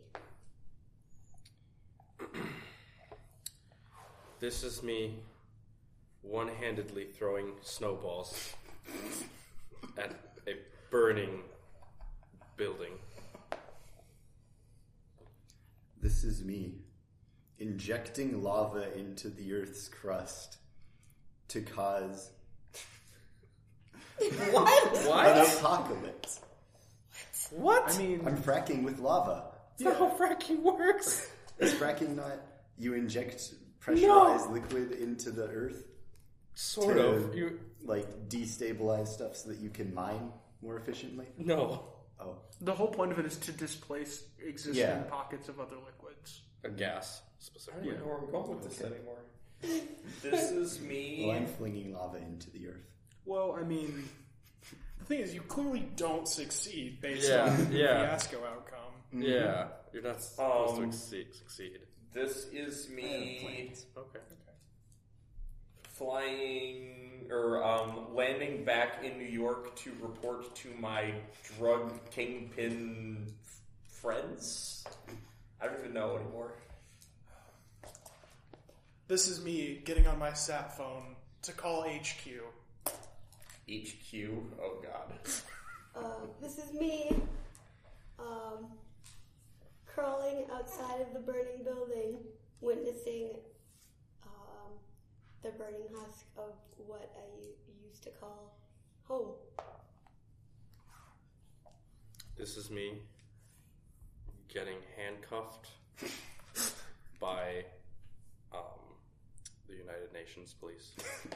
This is me one-handedly throwing snowballs at a burning building. This is me injecting lava into the Earth's crust to cause What? an apocalypse. What? I mean, I'm fracking with lava. That's not how fracking works. Is fracking not you inject pressurized liquid into the Earth Sort to, of. You like destabilize stuff so that you can mine more efficiently? no. Oh, the whole point of it is to displace existing Yeah. pockets of other liquids. a gas I don't specifically. even know where I'm going with this anymore. This is me. Well, I'm flinging lava into the earth. Well, I mean, the thing is, you clearly don't succeed based Yeah, on the yeah. fiasco outcome. Yeah, you're not supposed to Um, succeed. succeed. This is me Okay. flying or um, landing back in New York to report to my drug kingpin f- friends. I don't even know anymore. This is me getting on my sat phone to call H Q. H Q. Oh God. Uh, this is me um, crawling outside of the burning building, witnessing um, the burning husk of what I u- used to call home. This is me getting handcuffed by um, the United Nations police.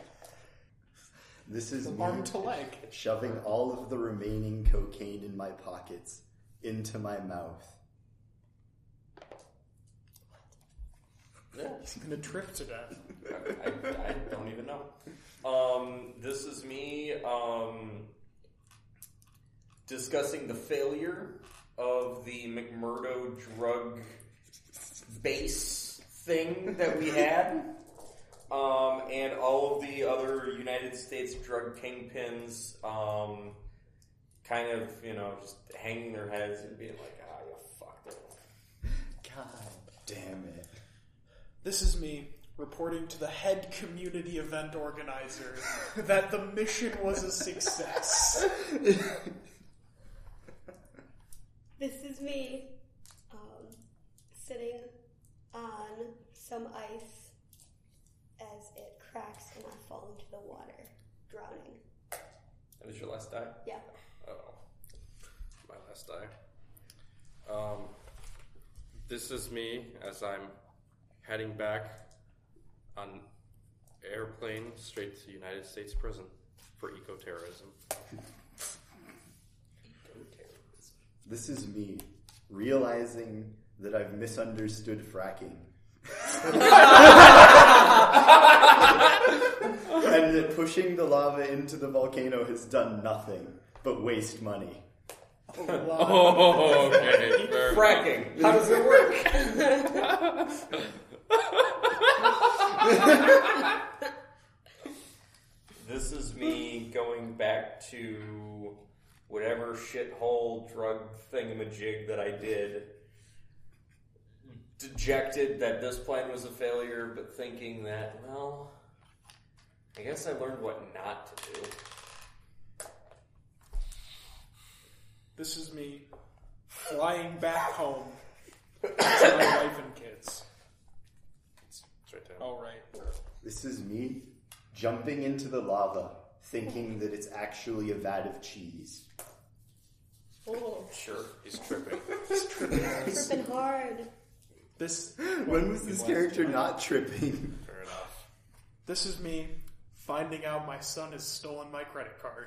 This is me Arm to leg. shoving all of the remaining cocaine in my pockets into my mouth. Yeah. He's gonna trip to death. I, I, I don't even know. Um, this is me um, discussing the failure of the McMurdo drug base thing that we had, um, and all of the other United States drug kingpins um, kind of, you know, just hanging their heads and being like, ah, you fucked it. God damn it. This is me reporting to the head community event organizer that the mission was a success. This is me um, sitting on some ice as it cracks and I fall into the water, drowning. That was your last die? Yeah. Oh, my last die. Um, this is me as I'm heading back on airplane straight to United States prison for eco-terrorism. This is me realizing that I've misunderstood fracking. And that pushing the lava into the volcano has done nothing but waste money. Oh, okay. Fair enough. Fracking. How does it work? This is me going back to whatever shithole drug thingamajig that I did. Dejected that this plan was a failure, but thinking that, well, I guess I learned what not to do. This is me flying back home to my wife and kids. It's right down. All right. This is me jumping into the lava, thinking that it's actually a vat of cheese. Oh, Sure. He's tripping. tripping hard. This When was this character not tripping? Fair enough. this is me finding out my son has stolen my credit card.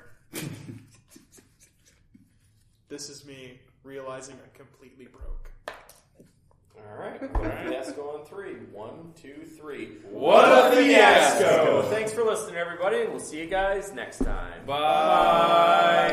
This is me realizing I'm completely broke. Alright, what a fiasco on three. One, two, three. What a fiasco! Thanks for listening, everybody. We'll see you guys next time. Bye.